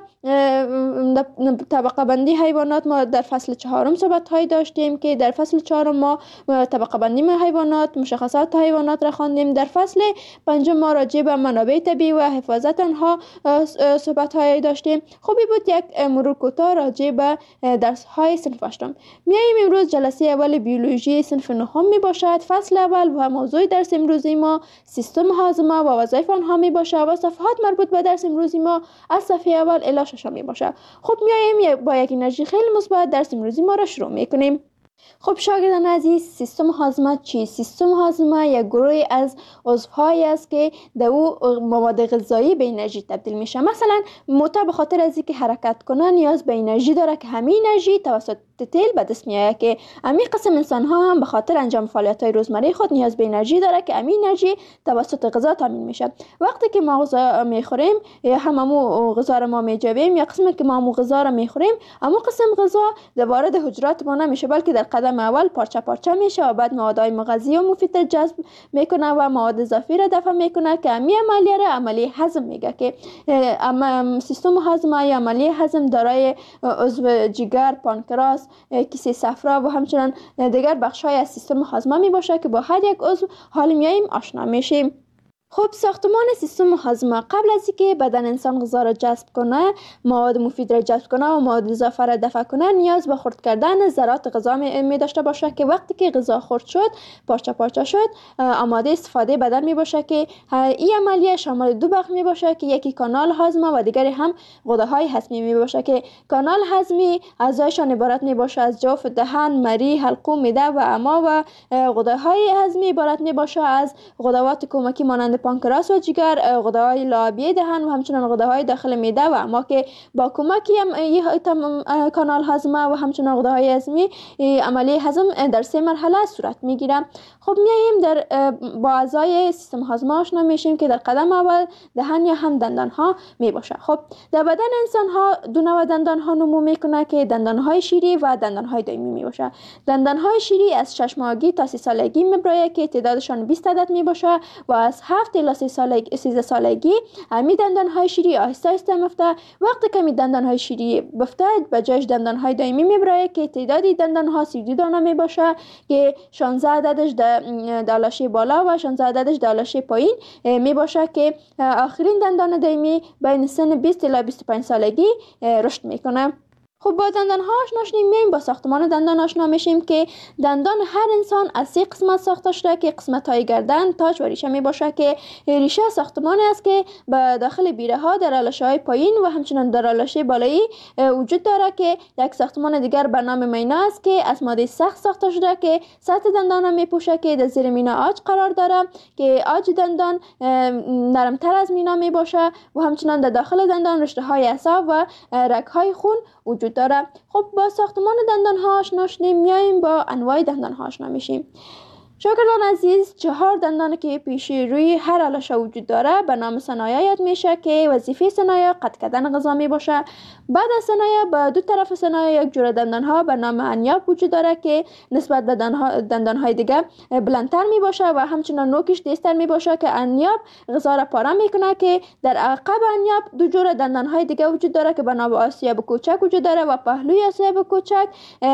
طبقه بندی حیوانات ما در فصل چهارم صحبت های داشتیم که در فصل چهارم ما طبقه بندی حیوانات، مشخصات حیوانات را خواندیم. در فصل پنجم ما راجع به منابع طبیعی و حفاظت آنها صحبت های داشتیم. خوبی بود یک مرور کوتاه راجع به درس های صنف هشتم. میایم امروز جلسه اول بیولوژی صنف نهم می باشد. فصل اول و موضوع درس امروزی ما سیستم هاضمه و وظایف آنها می باشد و صفحات مربوط به درس امروزی ما از صفحه اول الی ششم می باشه. خب میایم با یک انرژی خیلی مثبت درس امروزی ما را شروع میکنیم. خب شاگردان عزیز، سیستم هاضمه چیست؟ سیستم هاضمه یک گروه از عضوهایی است که در او مواد غذایی به انرژی تبدیل میشه. مثلا موتور به خاطر از اینکه حرکت کنه نیاز به انرژی داره که همین انرژی توسط تیل به دست میاد که همین قسم انسان ها هم به خاطر انجام فعالیت های روزمره خود نیاز به انرژی داره که همین انرژی توسط غذا تامین میشه. وقتی که ما غذا میخوریم یا هممو غذا رو ما میجویم یا قسمی که ما همو غذا رو میخوریم همو قسم غذا وارد حجرات ما نمیشه بلکه در قدم اول پارچه پارچه میشه و بعد موادهای مغذی و مفید جذب میکنه و مواد اضافی را دفع میکنه که همین عملیه را عملیه هضم میگه که سیستم هاضمه یا عملیه هضم دارای عضو جگر، پانکراس، کیسه صفرا و همچنان دیگر بخش‌های از سیستم هاضمه می باشه که با هر یک عضو حال میایم آشنا میشیم. خب ساختمان سیستم هاضمه قبل از اینکه بدن انسان غذا را جذب کنه، مواد مفید را جذب کنه و مواد اضافه را دفع کنه، نیاز به خرد کردن ذرات غذا می داشته باشه که وقتی که غذا خرد شد، پارچه پارچه شد، آماده استفاده بدن می باشه که این عملیه شامل دو بخش می باشه که یکی کانال هاضمه و دیگری هم غده های هضمی می باشه که کانال هضمی اعضایشان عبارت می باشه از جوف دهن، مری، حلقوم، معده و امعا و غده های هضمی عبارت می باشه از غدوات کمکی مانند پانکراس و جگر، غده های لعابی دهن و همچنین غده های داخل معده و امعا که با کمک کانال هاضمه و همچنین غده های هضمی عملیه هضم در سه مرحله صورت میگیره. خب میایم در با اعضای سیستم هاضمه آشنا میشیم که در قدم اول دهن یا هم دندان ها می باشه. خب در بدن انسان ها دو نوع دندان ها نمو میکنه که دندان های شیری و دندان های دائمی می باشه. دندان های شیری از شش ماهگی تا سی سالگی میبرایه که تعدادشان بیست عدد می باشه و از هفت الی سیزده سالگی می دندان های شیری آهسته آهسته میفته. وقتی که می دندان های شیری بفته به جایش دندان های دائمی میبرایه که تعدادی دندان ها سی و دو دانه می باشه که شانزده عددش در لاشه بالا و شانزده عددش در لاشه پایین می باشه که آخرین دندان دائمی بین سن بیست الی بیست و پنج سالگی رشد میکنه. خب با دندان ها آشنا شدیم، میایم با ساختمان دندان آشنا میشیم که دندان هر انسان از سه قسمت ساخته شده که قسمت های گردن، تاج و ریشه می باشه که ریشه ساختمانی است که به داخل بیره ها در آلاشه های پایین و همچنین در آلاشه بالایی وجود داره که یک ساختمان دیگر به نام مینا است که از ماده سخت ساخته شده که سطح دندان را می پوشه که در زیر مینا عاج قرار داره که عاج دندان نرمتر از مینا می باشه و همچنین در داخل دندان رشته های عصب و رگ های خون وجود داره. خب با ساختمان دندان ها آشنا شدیم، میایم با انواع دندان ها آشنا میشیم. شاگردان عزیز، چهار دندان که پیش روی هر آلاشه وجود داره به نام ثنایا یاد میشه که وظیفه ثنایا قطع کردن غذا می باشه. بعد از ثنایا به دو طرف ثنایا یک جوره دندان ها به نام انیاب وجود داره که نسبت به دندان های دیگه بلندتر می باشه و همچنین نوکش تیزتر می باشه که انیاب غذا را پاره میکنه که در عقب انیاب دو جوره دندان های دیگه وجود داره که به نام آسیاب کوچک وجود داره و پهلوی آسیاب کوچک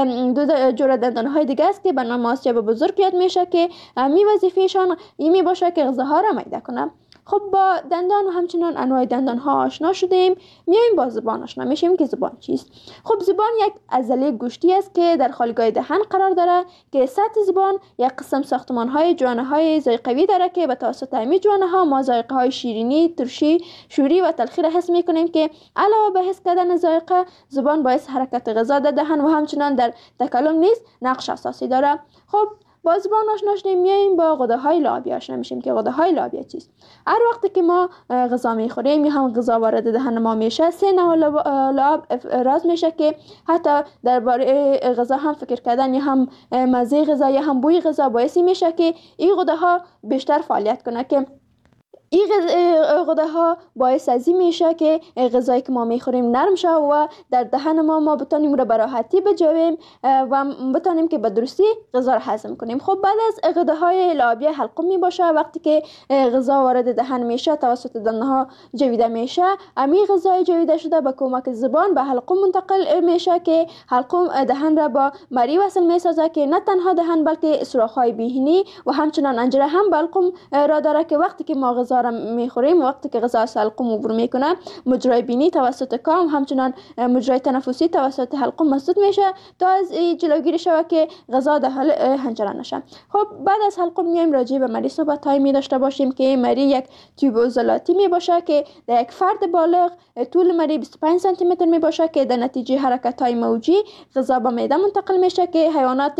دو جوره دندان های دیگه است که به نام آسیاب بزرگ یاد میشه که می وظیفهشان این می باشه که غذاها را میده کنه. خب با دندان و همچنان انواع دندان ها آشنا شدیم، میایم با زبان آشنا میشیم که زبان چیست. خب زبان یک عضله گوشتی است که در خالگاه دهن قرار داره که سطح زبان یک قسم ساختمان های جوانه های ذائقه‌ای داره که به توسط همین جوانه ها ما ذائقه های شیرینی، ترشی، شوری و تلخی را حس میکنیم که علاوه به حس کردن ذائقه، زبان باعث حرکت غذا در دهن و همچنان در تکلم نیز نقش اساسی داره. خب با زبان آشنا شدیم، میایم با غده های لعابی آشنا میشیم که غده های لعابی چیست. هر وقتی که ما غذا میخوریم یا هم غذا وارد دهن ما میشه، سه نوع لعاب افراز میشه که حتی درباره غذا هم فکر کردن یا هم مزه غذا یا هم بوی غذا باعث میشه که این غده ها بیشتر فعالیت کنه که این غده ها باعث از این میشه که غذایی که ما میخوریم نرم شه و در دهن ما ما بتانیم رو به راحتی بجویم و بتانیم که به درستی غذا رو هضم کنیم. خب بعد از غده های لعابی حلقوم می باشه، وقتی که غذا وارد دهن میشه توسط دندان ها جویده میشه، امی غذای جویده شده به کمک زبان به حلقوم منتقل میشه که حلقوم دهن را با مری وصل میسازه که نه تنها دهن بلکه سوراخ های بینی و همچنان انجره هم به حلقوم را داره که وقتی که ما غذا را میخوریم، وقتی که غذا از حلقوم عبور میکنه، مجرای بینی توسط کام همچنان مجرای تنفسی توسط حلقوم مسدود میشه تا از جلوگیری شوه که غذا داخل حنجره نشه. خب بعد از حلقوم میایم راجع به مری صحبت های می داشته باشیم که مری یک تیوب عضلاتی می باشه که در یک فرد بالغ طول مری بیست و پنج سانتی متر می باشه که در نتیجه حرکت های موجی غذا به معده منتقل میشه که حیوانات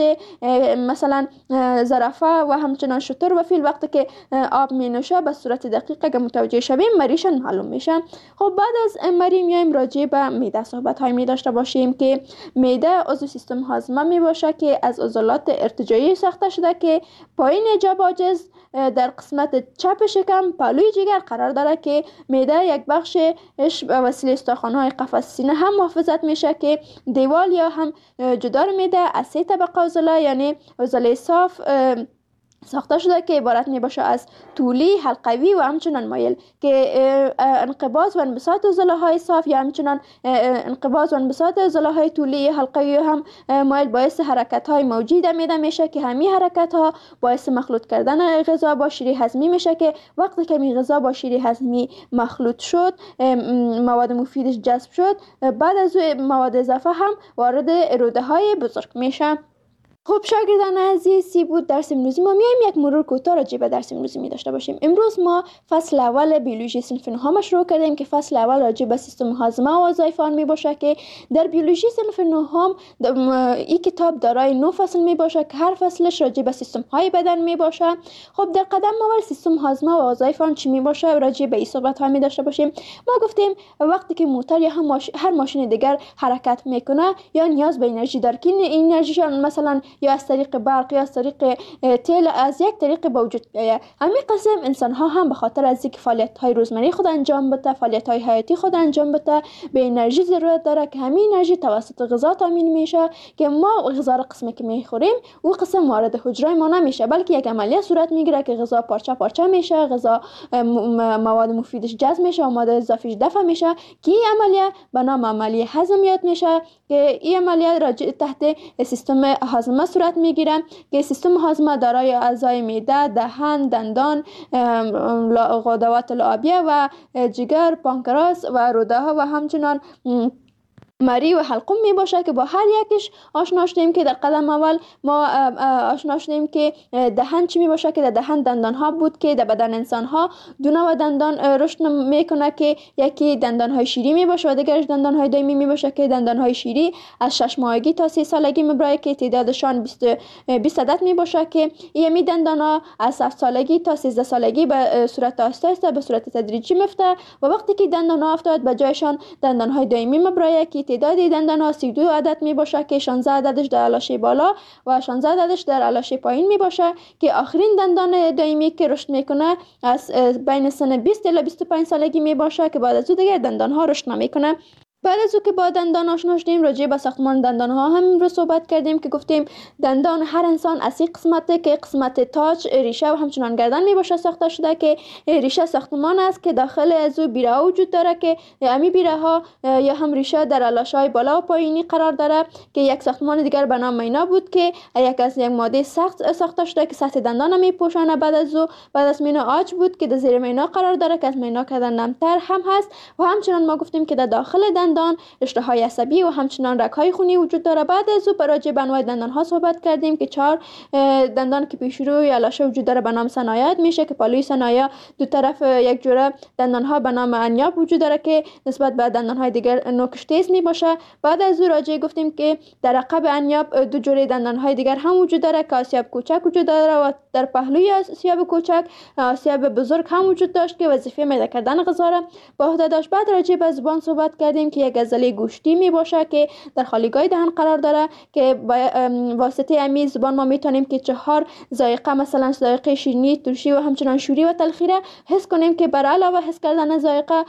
مثلا زرافه و همچنان شتر و فیل وقتی که آب می نوشه به صورت دقیق اگه متوجه شویم مریشان معلوم میشه. خب بعد از مری میایم راجع به معده صحبت های می داشته باشیم که معده عضو سیستم هاضمه می باشه که از عضلات ارتجاعی ساخته شده که پایین جب عاجز در قسمت چپ شکم پهلوی جگر قرار داره که معده یک بخشش به وسیله استخوان‌های های قفس سینه هم محافظت میشه که دیوال یا هم جدار معده از سه طبقه عضله یعنی عضله صاف، ساخته شده که عبارت می باشه از طولی، حلقوی و همچنان مایل که انقباض و انبساط ضلعهای صاف یا همچنان انقباض و انبساط ضلعهای طولی حلقوی هم مایل باعث حرکت های موجی دمیده میشه که همین حرکت ها باعث مخلوط کردن غذا با شیره هضمی میشه که وقتی که می غذا با شیره هضمی مخلوط شد، مواد مفیدش جذب شد، بعد از مواد اضافه هم وارد روده های بزرگ میشه. خب شاگردان عزیز، سی بود درس امروزی ما. میایم یک مرور کوتاه راجع به درس امروزی می داشته باشیم. امروز ما فصل اول بیولوژی صنف نهم شروع کردیم که فصل اول راجع به سیستم هاضمه و وظایف آن می باشه که در بیولوژی صنف نهم این کتاب دارای نه فصل می باشه که هر فصلش راجع به سیستم های بدن می باشه. خب در قدم اول سیستم هاضمه و وظایف آن چی می باشه راجع به این صحبت ها می داشته باشیم. ما گفتیم وقتی که موتور یا هم ماش... هر ماشین دیگر حرکت میکنه یا نیاز به انرژی داره که این انرژی مثلا یا از طریق برق یا از طریق تیل از یک طریق به وجود بیاید. همین قسم انسان ها هم به خاطر از اینکه فعالیت های روزمره خود انجام بده، فعالیت های حیاتی خود انجام بده، به انرژی ضرورت داره که همین انرژی توسط غذا تامین میشه که ما غذا را قسمی که میخوریم او قسم وارد حجره ما نمیشه، بلکه یک عملیه صورت میگیره که غذا پارچه پارچه میشه، غذا مواد مفیدش جذب میشه و مواد اضافیش دفع میشه که این عملیه به نام عملیه هضمیات میشه که این عملیه راجع تحت سیستم هاضمه صورت میگیره که سیستم هاضمه دارای اعضای معده، دهان، دندان، غدوات لعابیه و جگر، پانکراس و روده ها و همچنان مری و حلقوم می باشه که با هر یکش آشنا شدیم که در قدم اول ما آشنا شدیم که دهن چی می باشه که در دهن دندان ها بود که در بدن انسان ها دو نوع دندان رشد میکنه که یکی دندان های شیری می باشه و دیگرش دندان های دایمی می باشه که دندان های شیری از شش ماهگی تا سی سالگی میبره که تعدادشان بیست عدد می باشه که یمی دندان ها از هفت سالگی تا سیزده سالگی به صورت آهسته آهسته به صورت تدریجی میفته و وقتی که دندان ها افتاد به جایشان دندان های دایمی میبره که تعداد دندان ها سی و دو عدد می باشه که شانزده عددش در علاشه بالا و شانزده عددش در علاشه پایین می باشه که آخرین دندان دائمی که رشد میکنه از بین سن بیست الی بیست و پنج سالگی می باشه که بعد از او دیگر دندان ها رشد نمیکنه. بعد از او که با دندان آشنا شدیم راجع به ساختمان دندان ها هم رو صحبت کردیم که گفتیم دندان هر انسان از این قسمته که قسمت تاج، ریشه و همچنان گردن می باشه ساخته شده که ریشه ساختمان است که داخل از او بیره ها وجود داره که امی بیره ها یا هم ریشه در علاشه های بالا و پایینی قرار داره که یک ساختمان دیگر به نام مینا بود که یک از یک ماده سخت ساخته شده که سطح دندان می پوشانه. بعد از او بعد از مینا آج بود که در زیر مینا قرار داره که از مینا کردن نمتر هم هست و همچنان ما گفتیم که در داخل دندان رشته های عصبی و همچنان رگ های خونی وجود داره. بعد از او راجع به انواع دندان ها صحبت کردیم که چهار دندان که پیش روی علاشه وجود داره به نام ثنایا میشه که پالوی ثنایا دو طرف یک جوره دندان ها به نام انیاب وجود داره که نسبت به دندان های دیگر نوکش تیز می باشه. بعد از او راجع گفتیم که در عقب انیاب دو جوره دندان های دیگر هم وجود داره که آسیاب کوچک وجود داره و در پهلوی آسیاب کوچک آسیاب بزرگ هم وجود داشت که وظیفه معده کردن غذا را به عهده داشت. بعد راجع به زبان صحبت کردیم که یک عضله گوشتی می باشه که در خالیگاه دهان قرار داره که با واسطه امی زبان ما میتونیم که چهار ذائقه مثلا ذائقه شیرینی، ترشی و همچنان شوری و تلخی را حس کنیم که بر علاوه حس کردن ذائقه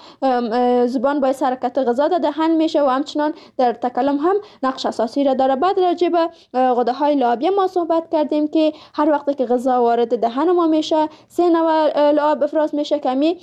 زبان باعث حرکت غذا در دهان میشه و همچنان در تکلم هم نقش اساسی را داره. بعد راجع به غده های لعابیه ما صحبت کردیم که هر وقتی که غذا وارد دهان ما میشه سه نوع لعاب افراز میشه که امی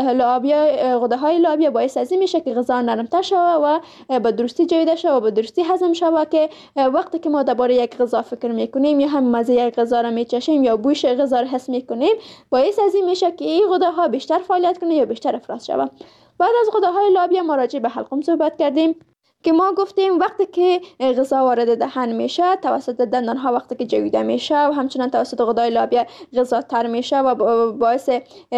لعابیه غده های لعابیه باعث از این میشه که غذا نرمتر شوه و به درستی جویده شوه و به درستی هضم شوه که وقتی که ما درباره یک غذا فکر میکنیم یا هم مزه یک غذا را میچشیم یا بویش غذا را حس میکنیم باعث از این میشه که این غده ها بیشتر فعالیت کنه یا بیشتر افراز شوه. بعد از غده های لعابیه ما راجع به حلقوم صحبت کردیم که ما گفتیم وقتی که غذا وارد دهان میشه توسط دندان ها وقتی که جویده میشه و همچنان توسط غدای لعابیه غذا تر میشه و باعث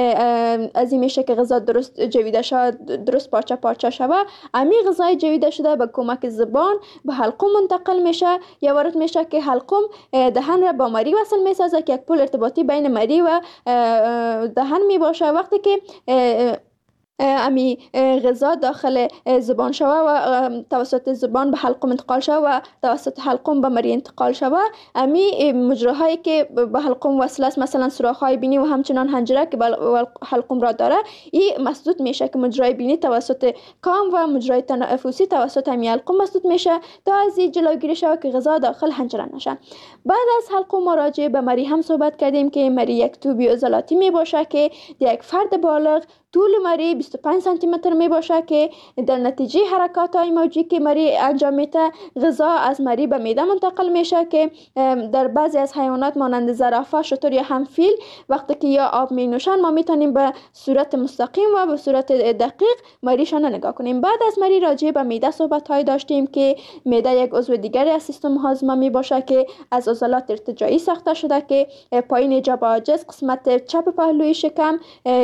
از این میشه که غذا درست جویده شود، درست پارچه پارچه شود. امی غذای جویده شده به کمک زبان به حلقوم منتقل میشه یا وارد میشه که حلقوم دهان را با مری وصل میسازه که یک پل ارتباطی بین مری و دهان میباشه. وقتی که امی غذا داخل زبان شوه و توسط زبان به حلقوم انتقال شوه و توسط حلقوم به مری انتقال شوه. امی مجراهایی که به حلقوم وصل است، مثلا سوراخ‌های بینی و همچنان حنجره که به حلقوم را داره، این مسدود میشه که مجرای بینی توسط کام و مجرای تنفسی توسط امی حلقوم مسدود میشه تا از این جلوگیری شوه که غذا داخل حنجره نشه. بعد از حلقوم ما راجع به مری هم صحبت کردیم که مری یک توبی عضلاتی می باشه که یک فرد بالغ طول مری بیست و پنج سانتی متر می باشه که در نتیجه حرکات های موجی که مری انجام میده غذا از مری به معده منتقل میشه که در بعضی از حیوانات مانند زرافه، شتر یا هم فیل وقتی که یا آب می نوشن ما میتونیم به صورت مستقیم و به صورت دقیق مریشان نگاه کنیم. بعد از مری راجع به معده صحبت های داشتیم که معده یک عضو دیگری از سیستم هاضمه می باشه که از عضلات ارتجاعی ساخته شده که پایین جبهه عاجز، قسمت چپ پهلوی شکم،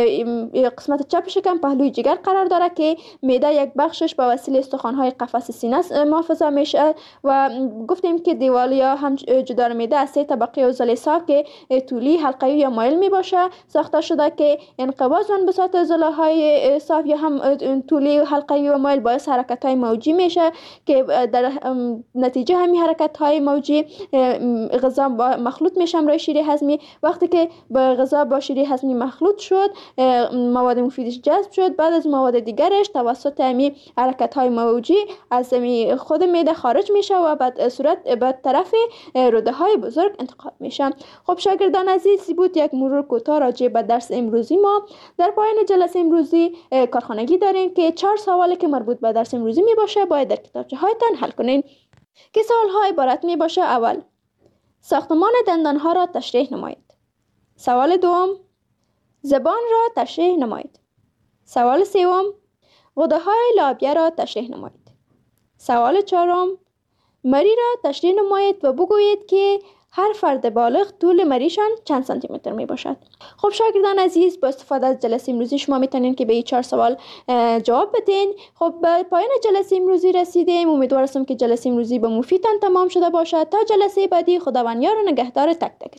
قسمت چپ شکم پهلوی جگر قرار داره که معده یک بخشش به وسیله استخوان‌های قفس سینه محافظه میشه و گفتیم که دیوال یا هم جدار معده از سه طبقه عضله ساک که طولی، حلقوی یا مایل می باشه ساخته شده که انقباض و انبساط عضله‌های صاف یا هم طولی، حلقوی و مایل باعث حرکت‌های موجی میشه که در نتیجه همین حرکت‌های موجی غذا مخلوط میشه برای شیره هضمی. وقتی که با غذا با شیره هضمی مخلوط شد، مواد مفیدش جذب شد، بعد از مواد دیگرش توسط امی حرکت‌های موجی از امی خود معده خارج میشه و بعد صورت به طرف روده‌های بزرگ انتقال میشه. خب شاگردان عزیز، بود یک مرور کوتاه راجع به درس امروزی ما. در پایان جلسه امروزی کارخانگی داریم که چهار سوالی که مربوط به درس امروزی می باشه باید در کتابچه هایتان حل کنین که سوال‌ها عبارت می باشه: اول، ساختمان دندان‌ها را تشریح نمایید. سوال دوم، زبان را تشریح نمایید. سوال سوم، غده‌های لابیه را تشریح نمایید. سوال چهارم، مری را تشریح نمایید و بگویید که هر فرد بالغ طول مریشان چند سانتی متر می باشد. خب شاگردان عزیز، با استفاده از جلسه امروزی شما میتونین که به این چهار سوال جواب بدین. خب به پایان جلسه امروزی رسیدیم. امیدوارم که جلسه امروزی به مفیدتان تمام شده باشد. تا جلسه بعدی، خداوند یار و نگهدار تک تک.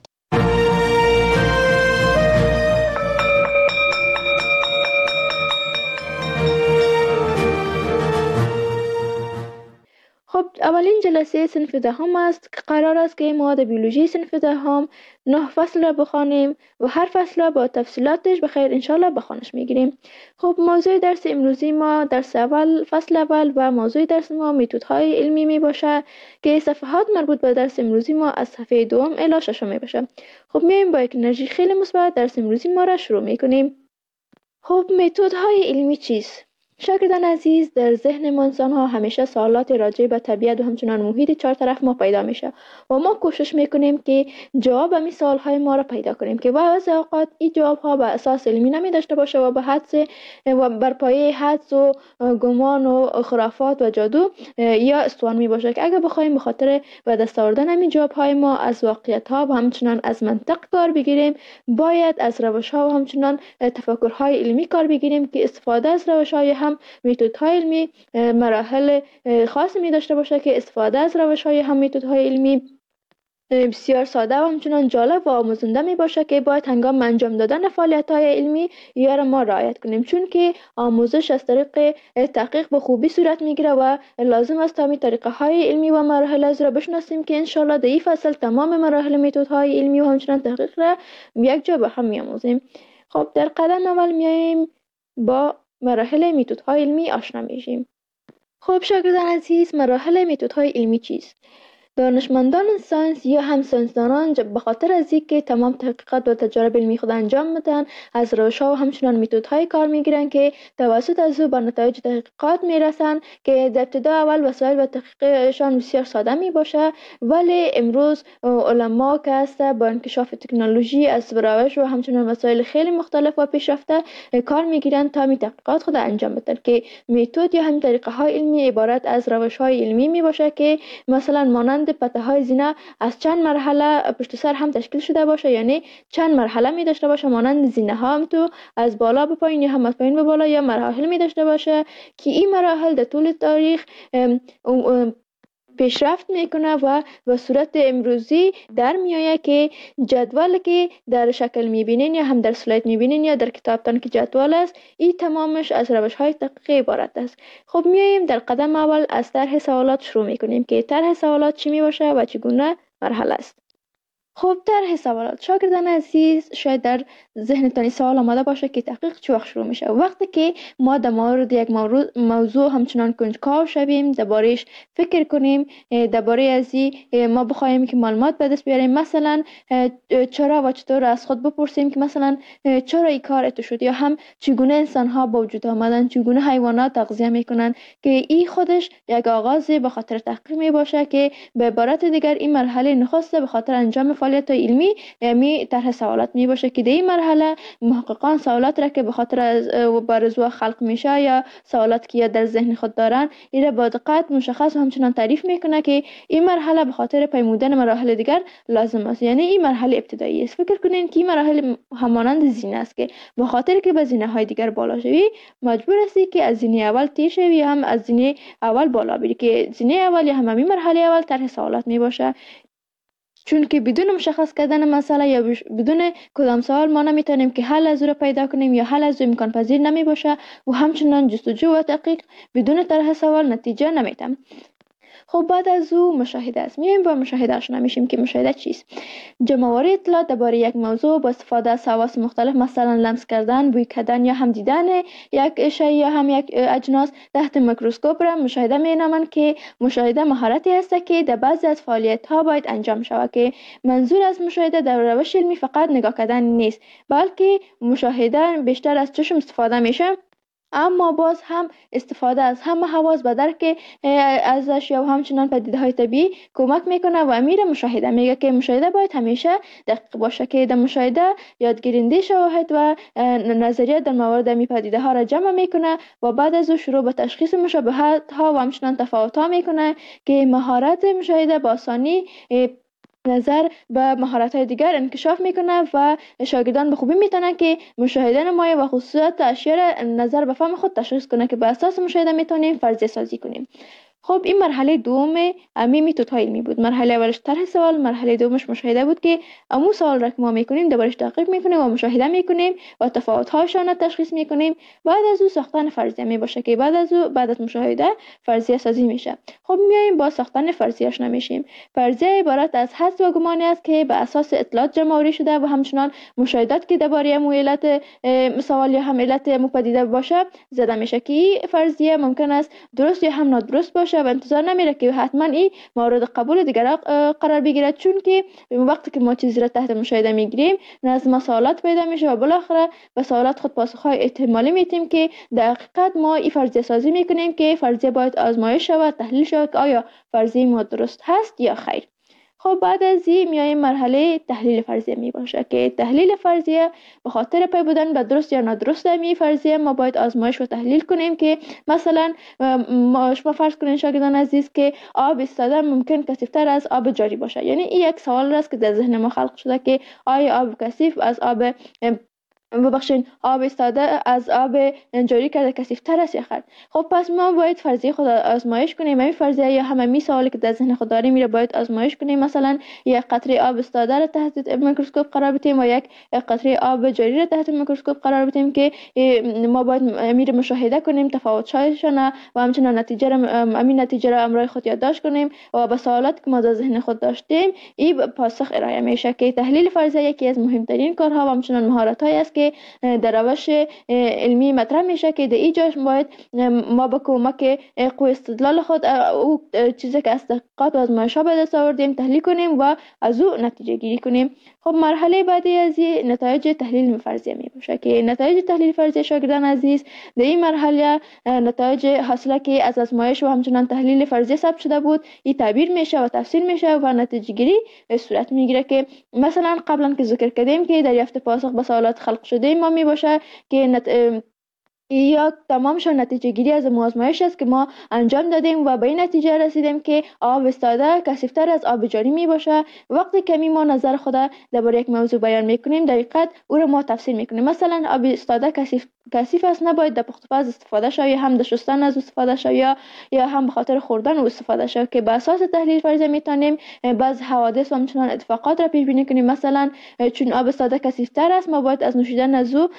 خب اولین جلسه صنف دهم است که قرار است که ما در بیولوژی صنف دهم نه فصل را بخوانیم و هر فصل را با تفصیلاتش بخیر انشالله بخوانش میگیریم. خب موضوع درس امروزی ما درس اول فصل اول و موضوع درس ما متدهای علمی می باشه که صفحات مربوط به درس امروزی ما از صفحه دوم الی ششم می باشه. خب میایم با یک انرژی خیلی مثبت درس امروزی ما را شروع میکنیم. خب متدهای علمی چیست؟ شاگردان عزیز، در ذهن ما انسان ها همیشه سوالات راجع به طبیعت و همچنان محیط چهار طرف ما پیدا میشه و ما کوشش میکنیم که جواب همین سوال های ما را پیدا کنیم که بعضی اوقات این جواب ها به اساس علمی نمی داشته باشه و به حدس و بر پایه حدس و گمان و خرافات و جادو یا استوان می باشه که اگر بخوایم به خاطر به دست آوردن همین جواب های ما از واقعیت ها و همچنان از منطق کار بگیریم، باید از روش ها و همچنان تفکر های علمی کار بگیریم که استفاده از روش های هم متدهای علمی مراحل خاص می داشته باشه که استفاده از روش های هم متدهای علمی بسیار ساده و همچنان جالب و آموزنده می باشه که باید هنگام انجام دادن فعالیت های علمی یا ما رعایت کنیم، چون که آموزش از طریق تحقیق به خوبی صورت می گیره و لازم است تا می طریقه های علمی و مراحل از را بشناسیم که انشالله در این فصل تمام مراحل متدهای علمی و همچنان تحقیق را یک جا به هم می آموزیم. خب در قدم اول میاییم با مراحل متدهای علمی آشنا میشیم. خب شاگردان عزیز، مراحل متدهای علمی چیست؟ دانشمندان ساینس یا هم ساینسدانان به خاطر از اینکه تمام تحقیقات و تجارب علمی خود انجام میدن، از روش‌ها و همچنان متدهای کار میگیرن که توسط از او به نتایج تحقیقات میرسن که در ابتدا اول وسایل و تحقیقشان بسیار ساده می باشه، ولی امروز علما که هست با انکشاف تکنولوژی از روش و همچنان وسایل خیلی مختلف و پیشرفته کار میگیرن تا می تحقیقات خود انجام بدن که متد یا هم طریقه های علمی عبارت از روش های علمی می باشه که مثلا مانند پته های زینه از چند مرحله پشت سر هم تشکیل شده باشه، یعنی چند مرحله می داشته باشه، مانند زینه ها هم تو از بالا به پایین یا هم از پایین به بالا یا مراحل می داشته باشه که این مراحل در طول تاریخ پیشرفت میکنه و به صورت امروزی در میآید که جدول که در شکل میبینین یا هم در سلاید میبینین یا در کتابتان که جدول است، این تمامش از روش های دقیق عبارت است. خب میاییم در قدم اول از طرح سوالات شروع میکنیم که طرح سوالات چی میباشه و چگونه مرحله است. خب طرح سوالات، شاگردان عزیز شاید در ذهنتان سوال آمده باشه که تحقیق چه وقت شروع میشه. وقتی که ما در مورد یک موضوع همچنان کنجکاو شویم، درباره‌اش فکر کنیم، درباره ازی ما بخوایم که معلومات به دست بیاریم، مثلا چرا و چطور از خود بپرسیم که مثلا چرا این کار اتو شد، یا هم چگونه انسان ها با وجود آمدن، چگونه حیوانات تغذیه میکنن، که این خودش یک آغاز به خاطر تحقیق می باشه که به عبارت دیگر این مرحله نخست به خاطر انجام فعالیت علمی یعنی طرح سوالات می باشه که در این مرحله محققان سوالات را که به خاطر از برزو خلق میشه یا سوالات که در ذهن خود دارن این را با دقت مشخص و همچنان تعریف میکنه که این مرحله به خاطر پیمودن مراحل دیگر لازم است. یعنی این مرحله ابتدایی است. فکر کنین که این مرحله همانند زینه است که به خاطر که به زینه های دیگر بالا شوی مجبور هستی که از زینه اول تیر شوی یا هم از زینه اول بالا بری، که زینه اول یا هم همین مرحله اول طرح سوالات می باشه. چون که بدون مشخص کردن مسئله یا بدون کدام سوال ما نمیتونیم که حل از او را پیدا کنیم یا حل از او امکان پذیر نمی باشه و همچنان جستجو و تحقیق بدون طرح سوال نتیجه نمیتم. خب بعد از او مشاهده است. میایم با مشاهده آشنا میشیم که مشاهده چیست. جمع‌آوری اطلاعات درباره یک موضوع با استفاده از حواس مختلف، مثلا لمس کردن، بوی کردن یا هم دیدن یک شیء یا هم یک اجناس تحت میکروسکوپ را مشاهده مینامند که مشاهده مهارتی است که در بعضی از فعالیت ها باید انجام شود، که منظور از مشاهده در روش علمی فقط نگاه کردن نیست، بلکه مشاهده بیشتر از چشم استفاده میشه، اما باز هم استفاده از همه حواس به درک ازش یا همچنان پدیده‌های طبیعی کمک میکنه و امیر مشاهده میگه که مشاهده باید همیشه دقیق باشه، که در مشاهده یادگیرنده شواهد و نظریات در مورد می پدیده ها را جمع میکنه و بعد از او شروع به تشخیص مشابهت ها و همچنان تفاوت ها میکنه که مهارت مشاهده با آسانی نظر به مهارت‌های دیگر انکشاف میکنه و شاگردان به خوبی میتونن که مشاهده نمایه و خصوصیات اشیاء را نظر به فهم خود تشخیص کنه که به اساس مشاهده میتونیم فرضیه سازی کنیم. خب این مرحله دوم امی میتود های علمی بود. مرحله اولش طرح سوال، مرحله دومش مشاهده بود که امو سوال را که ما میکنیم دربارش تحقیق میکنیم و مشاهده میکنیم و تفاوت هاشون را تشخیص میکنیم. بعد از او ساختن فرضیه می باشه که بعد از او بعد از مشاهده فرضیه سازی میشه. خب میایم با ساختن فرضیه آشنا میشیم. فرضیه عبارت از حدس و گمانی است که به اساس اطلاعات جمع شده و همچنان مشاهدات که درباره امو علت سوال یا هم علت امو پدیده باشه زده میشه، که فرضیه ممکن است درست یا هم نادرست باشه و انتظار نمیره که حتما این مورد قبول دیگر قرار بگیره، چون که وقتی که ما چیزی را تحت مشاهده میگیریم نظم ما سوالات پیدا میشه و بالاخره به سوالات خود پاسخهای احتمالی میتیم که در حقیقت ما این فرضیه سازی میکنیم که فرضیه باید آزمایش شود، تحلیل شود که آیا فرضیه ما درست هست یا خیر. خب بعد از این میایم مرحله تحلیل فرضیه می باشه که تحلیل فرضیه به خاطر پی بودن به درست یا نادرست می فرضیه ما باید آزمایش و تحلیل کنیم، که مثلا ما شما فرض کنین شاگردان عزیز که آب ایستاده ممکن کثیف‌تر از آب جاری باشه. یعنی این یک سوال است که در ذهن ما خلق شده که آیا آب کثیف از آب ببخشین آب ایستاده از آب جاری کرده کثیف‌تر است یا خیر. خب پس ما باید فرضیه خود آزمایش کنیم. همین فرضیه یا همین سوالی که در ذهن خود داریم میره باید آزمایش کنیم. مثلا یک قطره آب ایستاده را تحت میکروسکوپ قرار بدیم و یک قطره آب جاری را تحت میکروسکوپ قرار بدیم که ما باید میره مشاهده کنیم تفاوت‌هایشان و همچنین نتیجه را همین نتیجه را امرای خود یادداشت کنیم و به سوالات که ما در ذهن خود داشتیم این پاسخ ارائه میشه. که تحلیل فرضیه یکی از مهمترین کارها و همچنین مهارت‌هایی است که در روش علمی مطرح میشه، که در اینجاش باید ما با کمک قوه استدلال خود او چیزی که از تحقیقات و آزمایش‌ها به دست آوردیم تحلیل کنیم و از او نتیجه گیری کنیم. خب مرحله بعدی از این نتایج تحلیل فرضیه می باشه، که نتایج تحلیل فرضیه شاگردان عزیز در این مرحله نتایج حاصله که از آزمایش و همچنین تحلیل فرضیه ثبت شده بود این تعبیر میشه و تفسیر میشه و نتیجه گیری صورت میگیره. که مثلا قبلا که ذکر کردیم که دریافت پاسخ به سوالات خلق شده ما می باشه که نت... یا تمامشان نتیجه گیری از آزمایش است که ما انجام دادیم و به این نتیجه رسیدیم که آب استاده کثیف‌تر از آب جاری می باشه. وقتی کمی ما نظر خود درباره یک موضوع بیان میکنیم دقیقاً او را ما تفسیر میکنیم. مثلا آب استاده کثیف کثیف است، نباید در پخت و پز استفاده شود، یا هم در شستن از استفاده شود، یا یا هم به خاطر خوردن او استفاده شود که به اساس تحلیل فرضیه میتونیم بعض حوادث و همچنان اتفاقات را پیش بینی کنیم. مثلا چون آب استاده کثیف‌تر است ما باید از نوشیدن از او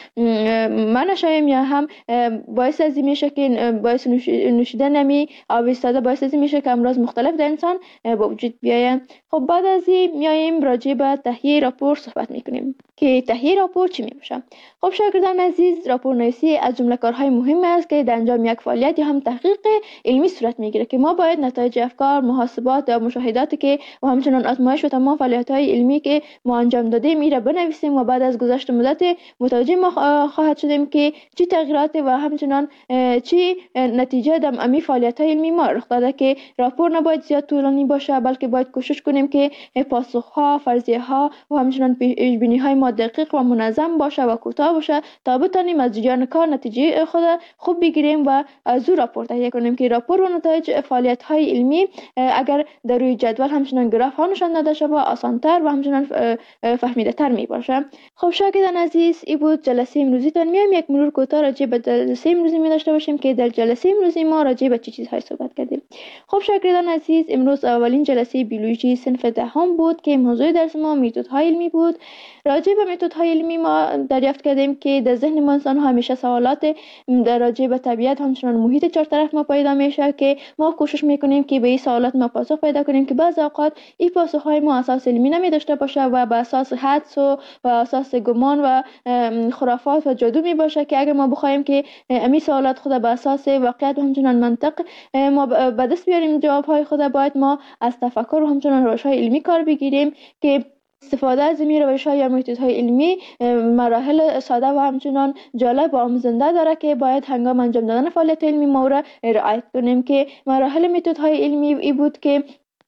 منع شویم، یا هم باعث از این میشه که باعث نوشیدن نمی آب استاده باعث از این میشه که امراض مختلف در انسان به وجود بیاید. خب بعد از این میایم راجع به تهیه راپور صحبت میکنیم که تهیه راپور چی میشه. خب شاگردان عزیز، راپورنویسی از جمله کارهای مهم است که در انجام یک فعالیت یا هم تحقیق علمی صورت میگیره که ما باید نتایج افکار، محاسبات و مشاهداتی که و همچنان آزمایش و تمام فعالیت‌های علمی که ما انجام دادیم میره بنویسیم و بعد از گذشت مدت متوجه ما خواهد شدیم که چه تغییرات و همچنان چی نتیجه در امی فعالیت‌های علمی ما رخ داده که راپور نباید زیاد طولانی باشه، بلکه باید کوشش کنیم که پاسخ‌ها، فرضیه‌ها و همچنان پیش‌بینی‌های ما دقیق و منظم باشه و کوتاه باشه تا بتونیم از جریان کار نتیجه خود خوب بگیریم و از او راپور تهیه کنیم که راپور و نتایج فعالیت‌های علمی اگر در روی جدول همچنان گراف ها نشان داده شود آسان‌تر و همچنان فهمیده تر می باشه. خب شاگردان عزیز، این بود جلسه امروزی تان. میایم یک مرور کوتاه راجع به جلسه امروزی می داشته باشیم که در جلسه امروزی ما راجع به چه چیزهای صحبت کردیم. خب شاگردان عزیز، امروز اولین جلسه بیولوژی صنف دهم بود که موضوع درس ما متدهای علمی بود. راجع به متدهای علمی ما دریافت کردیم که در ذهن ما انسان همیشه سوالات در راجع به طبیعت همچنان محیط چهارطرف ما پیدا میشه که ما کوشش میکنیم که به این سوالات ما پاسخ پیدا کنیم که بعضی اوقات این پاسخهای ما اساس علمی نمی داشته باشه و به اساس حدس و و اساس گمان و خرافات و جادو می باشه که اگر ما بخوایم که امی سوالات خود به اساس واقعیت و همچنان منطق ما به دست بیاریم جوابهای خود، باید ما از تفکر و همچنان روش‌های علمی کار بگیریم که استفاده از این روش‌های یا متدهای علمی مراحل ساده و همچنان جالب و آموزنده داره که باید هنگام انجام دادن فعالیت علمی ما را رعایت کنیم. که مراحل متدهای علمی ای بود که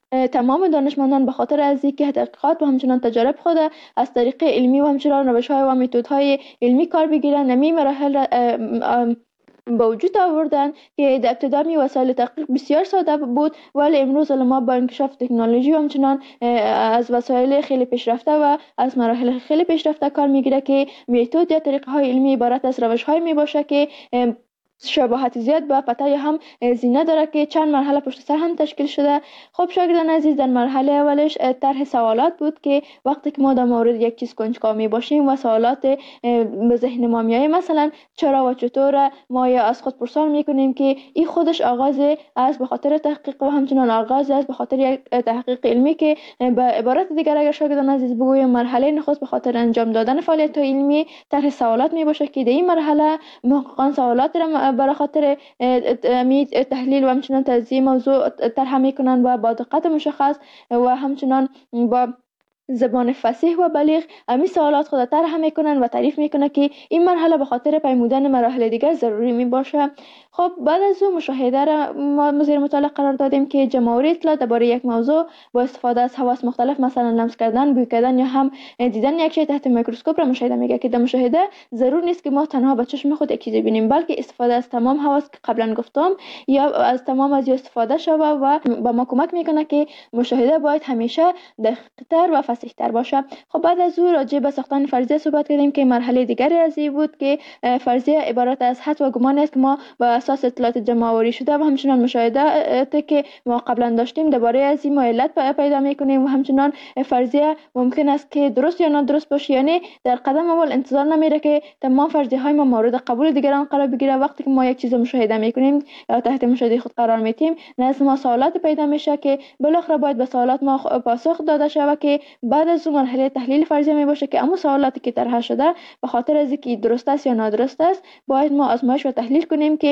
تمام دانشمندان به خاطر از اینکه تحقیقات و همچنان تجارب خود از طریق علمی و همچنان روش‌های و متدهای علمی کار بگیرن، نمی مراحل به وجود آوردن که در ابتدا می وسایل تحقیق بسیار ساده بود، ولی امروز علما با انکشاف تکنولوژی و همچنان از وسایل خیلی پیشرفته و از مراحل خیلی پیشرفته کار میگیره که متد یا طریقه های علمی عبارت از روش های می باشه که شباهت زیاد با پته هم زینه داره که چند مرحله پشت سر هم تشکیل شده. خب شاگردان عزیز، در مرحله اولش طرح سوالات بود که وقتی که ما در مورد یک چیز کنجکاو می باشیم و سوالات به ذهن ما میایه، مثلا چرا و چطور، ما یا از خود پرسان میکنیم که این خودش آغاز از به خاطر تحقیق و همچنان آغاز از به خاطر یک تحقیق علمی که به عبارت دیگر اگر شاگردان عزیز بگویم مرحله نخست به خاطر انجام دادن فعالیت علمی طرح سوالات می باشه که در این مرحله محققان سوالات را برای خاطر تحلیل و همچنان تجزیه موضوع طرح میکنن و با دقت مشخص و همچنان با زبان فصیح و بلیغ امی سوالات خود طرح میکنن و تعریف میکنه که این مرحله به خاطر پیمودن مراحل دیگر ضروری می باشه. خب بعد از اون مشاهده را ما زیر مطالعه قرار دادیم که جمع‌آوری اطلاعات درباره یک موضوع با استفاده از حواس مختلف، مثلا لمس کردن، بوی کردن یا هم دیدن یک شی تحت میکروسکوپ را مشاهده میگه که در مشاهده ضرور نیست که ما تنها با چشم خود یک چیزی ببینیم، بلکه استفاده از تمام حواس که قبلا گفتم یا از تمام از استفاده شوه و با ما کمک میکنه که مشاهده باید همیشه دقیق‌تر و فصیح‌تر باشه. خب بعد از اون راجع به ساختن فرضیه صحبت کردیم که مرحله دیگری از این بود که فرضیه عبارت از حدس و گمان است که ما با اساس اطلاعات جمع‌آوری شده و همچنان مشاهده که ما قبلا داشتیم درباره از این علت پیدا میکنیم و همچنان فرضیه ممکن است که درست یا نادرست باشه، یعنی در قدم اول انتظار نمیره که تمام فرضیه های ما مورد قبول دیگران قرار بگیره. وقتی که ما یک چیز مشاهده میکنیم یا تحت مشاهده خود قرار میدیم، نزد ما سوالات پیدا میشه که بالاخره باید به سوالات ما پاسخ داده شود که بعد از اون مرحله تحلیل فرضیه می باشه که اما سوالاتی که طرح شده به خاطر از اینکه درست است یا نادرست است باید ما آزمایش و تحلیل کنیم که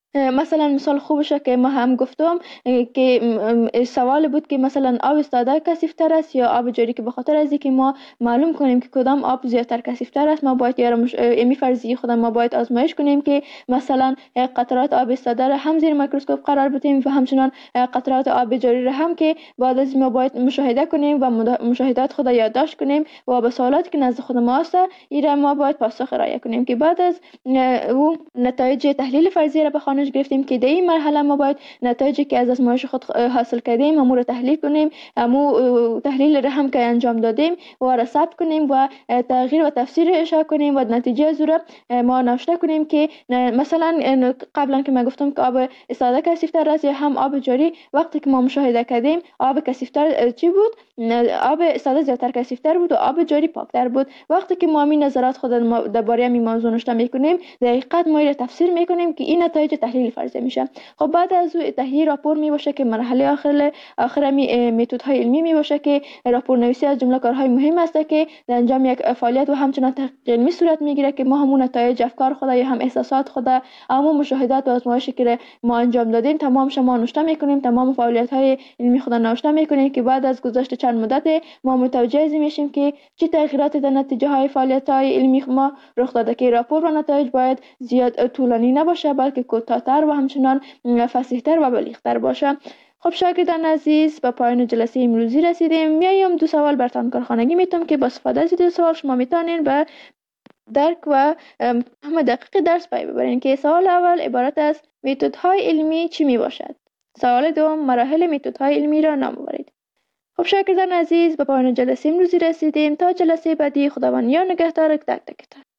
مثلا مثال خوبشه که ما هم گفتم که سوال بود که مثلا آب استاده کثیف‌تر است یا آب جاری، که به خاطر از اینکه ما معلوم کنیم که کدام آب زیادتر کثیف‌تر است، ما باید یا مش... امی فرضیه خودم ما باید آزمایش کنیم که مثلا قطرات آب استاده را هم زیر میکروسکوپ قرار بدیم و همچنان قطرات آب جاری را هم، که بعد از ما باید مشاهده کنیم و مشاهدات خود یادداشت کنیم و به سوالاتی که نزد خود ما است ایرا ما باید پاسخ ارائه کنیم، که بعد از او نتایج تحلیل فرضیه را به خانش گرفتیم که در این مرحله ما باید نتایجی که از آزمایش خود حاصل کردیم امور رو تحلیل کنیم، امو تحلیل را هم که انجام دادیم و را ثبت کنیم و تغییر و تفسیر اشاره کنیم و نتیجه از را ما نوشته کنیم که مثلا قبلا که ما گفتم که آب استاده کثیف‌تر است یا هم آب جاری، وقتی که ما مشاهده کردیم آب کثیف‌تر چی بود؟ آب استاده زیادتر کثیف‌تر بود و آب جاری پاکتر بود. وقتی که ما این نظرات خود درباره این موضوع نوشته میکنیم دقیقاً ما را تفسیر میکنیم که این نتایج تحلیل فرضیه میشه. خب بعد از او تهیه راپور می باشه که مرحله آخر آخر می متدهای علمی می باشه که راپور نویسی از جمله کارهای مهم است که در انجام یک فعالیت و همچنان تحقیق علمی صورت میگیره که ما همون نتایج افکار خود یا هم احساسات خود، اما مشاهدات و آزمایشی که ما انجام دادیم تمام شما نوشته میکنیم، تمام فعالیت های علمی خود نوشته میکنیم که بعد از گذشت چند مدت ما متوجه میشیم که چه تغییرات در نتیجه های فعالیت های علمی ما رخ داده، که راپور و نتایج باید زیاد طولانی نباشه بلکه کوتاه‌تر و همچنان فصیح‌تر و بلیغ‌تر باشه. خب شاگردان عزیز، به پایان جلسه امروزی رسیدیم. میایم دو سوال براتون کارخانگی میتونم که با استفاده از دو سوال شما میتونین به درک و فهم دقیق درس پی ببرین، که سوال اول عبارت از متدهای علمی چی می باشد؟ سوال دوم مراحل متدهای علمی را نام ببرید. خب شاگردان عزیز، به پایان جلسه امروزی رسیدیم. تا جلسه بعدی خداوند یا نگهدار تک تکتان.